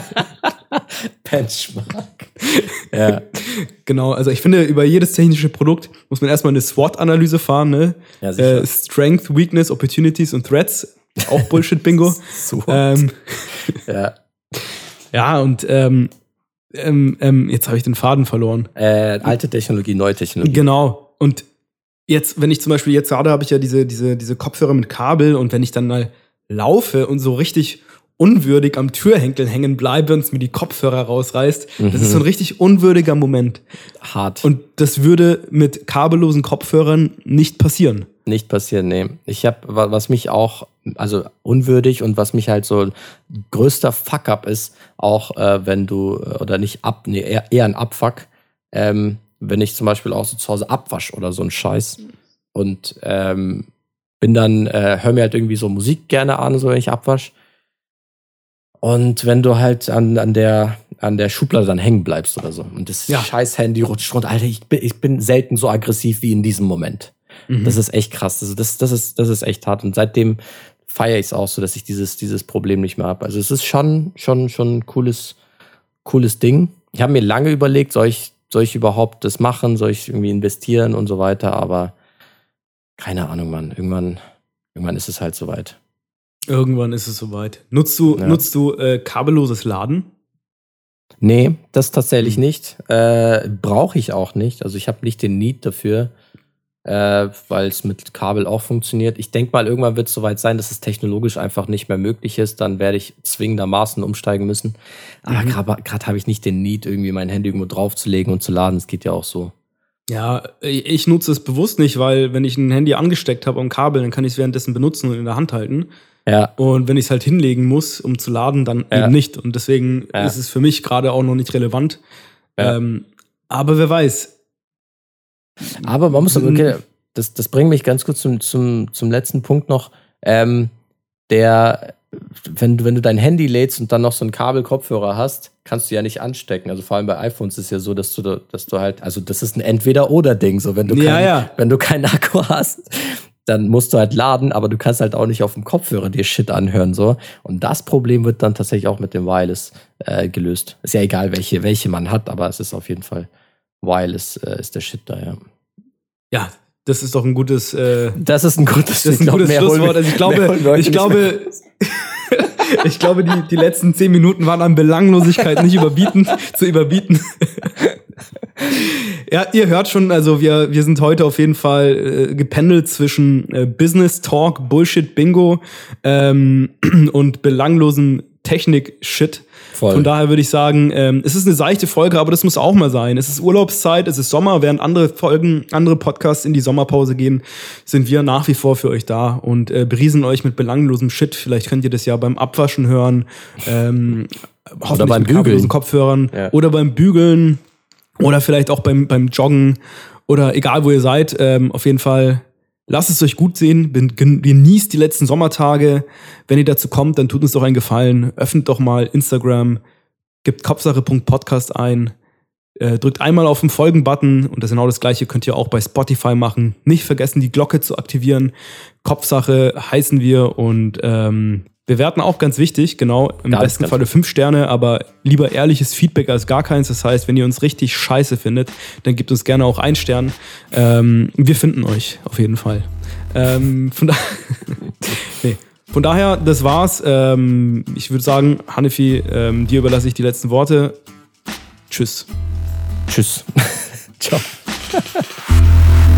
Benchmark. Ja. genau, also ich finde, über jedes technische Produkt muss man erstmal eine SWOT-Analyse fahren, ne? Ja, sicher. äh, Strength, Weakness, Opportunities und Threats. Auch Bullshit-Bingo. So. ähm, Ja. ja, und ähm, ähm, ähm, jetzt habe ich den Faden verloren. Äh, alte Technologie, neue Technologie. Genau. Und jetzt, wenn ich zum Beispiel, jetzt gerade habe ich ja diese, diese, diese Kopfhörer mit Kabel und wenn ich dann mal laufe und so richtig unwürdig am Türhenkel hängen bleibe und es mir die Kopfhörer rausreißt, Mhm. das ist so ein richtig unwürdiger Moment. Hart. Und das würde mit kabellosen Kopfhörern nicht passieren. Nicht passieren, nee. Ich habe, was mich auch, also unwürdig und was mich halt so größter Fuck-up ist, auch äh, wenn du, oder nicht ab, nee, eher, eher ein Abfuck, ähm, wenn ich zum Beispiel auch so zu Hause abwasch oder so ein Scheiß und ähm, bin dann, äh, hör mir halt irgendwie so Musik gerne an, so wenn ich abwasch. Und wenn du halt an, an der an der Schublade dann hängen bleibst oder so und das Ja. scheiß Handy rutscht runter, Alter, ich bin, ich bin selten so aggressiv wie in diesem Moment. Mhm. Das ist echt krass. Also das, das, ist, das ist echt hart. Und seitdem feiere ich es auch so, dass ich dieses, dieses Problem nicht mehr habe. Also es ist schon, schon, schon ein cooles, cooles Ding. Ich habe mir lange überlegt, soll ich, soll ich überhaupt das machen, soll ich irgendwie investieren und so weiter, aber keine Ahnung, Mann. Irgendwann, irgendwann ist es halt soweit. Irgendwann ist es soweit. Nutzt du, Ja. nutzt du äh, kabelloses Laden? Nee, das tatsächlich Mhm. nicht. Äh, brauche ich auch nicht. Also ich habe nicht den Need dafür, äh, weil es mit Kabel auch funktioniert. Ich denke mal, irgendwann wird es soweit sein, dass es technologisch einfach nicht mehr möglich ist. Dann werde ich zwingendermaßen umsteigen müssen. Aber Mhm. gerade habe ich nicht den Need, irgendwie mein Handy irgendwo draufzulegen und zu laden. Das geht ja auch so. Ja, ich nutze es bewusst nicht, weil wenn ich ein Handy angesteckt habe am Kabel, dann kann ich es währenddessen benutzen und in der Hand halten. Ja, Und wenn ich es halt hinlegen muss, um zu laden, dann Ja. eben nicht. Und deswegen Ja. ist es für mich gerade auch noch nicht relevant. Ja. Ähm, aber wer weiß. aber man muss, Mhm. okay, das, das bringt mich ganz kurz zum, zum, zum letzten Punkt noch. Ähm, der, wenn du, wenn du dein Handy lädst und dann noch so einen Kabel-Kopfhörer hast, kannst du ja nicht anstecken. Also vor allem bei iPhones ist es ja so, dass du, da- dass du halt, also das ist ein Entweder-Oder-Ding. So, wenn du Ja, kein, ja. wenn du keinen Akku hast, dann musst du halt laden, aber du kannst halt auch nicht auf dem Kopfhörer dir Shit anhören. So. Und das Problem wird dann tatsächlich auch mit dem Wireless äh, gelöst. Ist ja egal, welche, welche man hat, aber es ist auf jeden Fall Wireless äh, ist der Shit da, ja. Ja, das ist doch ein gutes, äh, Das ist ein gutes, das ist ein glaub, gutes mehr holen wir- Schlusswort. Also ich mehr holen glaube, wir heute ich nicht glaube, ich glaube, die, die letzten zehn Minuten waren an Belanglosigkeit nicht überbieten, zu überbieten. Ja, ihr hört schon, also wir, wir sind heute auf jeden Fall äh, gependelt zwischen äh, Business Talk, Bullshit, Bingo ähm, und belanglosem Technik-Shit. Voll. Von daher würde ich sagen, ähm, es ist eine seichte Folge, aber das muss auch mal sein. Es ist Urlaubszeit, es ist Sommer, während andere Folgen, andere Podcasts in die Sommerpause gehen, sind wir nach wie vor für euch da und äh, berieseln euch mit belanglosem Shit. Vielleicht könnt ihr das ja beim Abwaschen hören, ähm, hoffentlich beim mit Bügeln. kabellosen Kopfhörern Ja. oder beim Bügeln oder vielleicht auch beim, beim Joggen oder egal, wo ihr seid. Ähm, auf jeden Fall lasst es euch gut sehen, ben- gen- genießt die letzten Sommertage. Wenn ihr dazu kommt, dann tut uns doch einen Gefallen. Öffnet doch mal Instagram, gebt kopfsache punkt podcast ein, äh, drückt einmal auf den Folgen-Button und das genau das gleiche könnt ihr auch bei Spotify machen. Nicht vergessen, die Glocke zu aktivieren. Kopfsache heißen wir und ähm, bewerten auch ganz wichtig, genau, im Ganz, besten ganz Falle fünf Sterne, aber lieber ehrliches Feedback als gar keins. Das heißt, wenn ihr uns richtig scheiße findet, dann gebt uns gerne auch einen Stern. Ähm, wir finden euch auf jeden Fall. Ähm, von, da nee. von daher, das war's. Ähm, ich würde sagen, Hannefi, ähm, dir überlasse ich die letzten Worte. Tschüss. Tschüss. Ciao.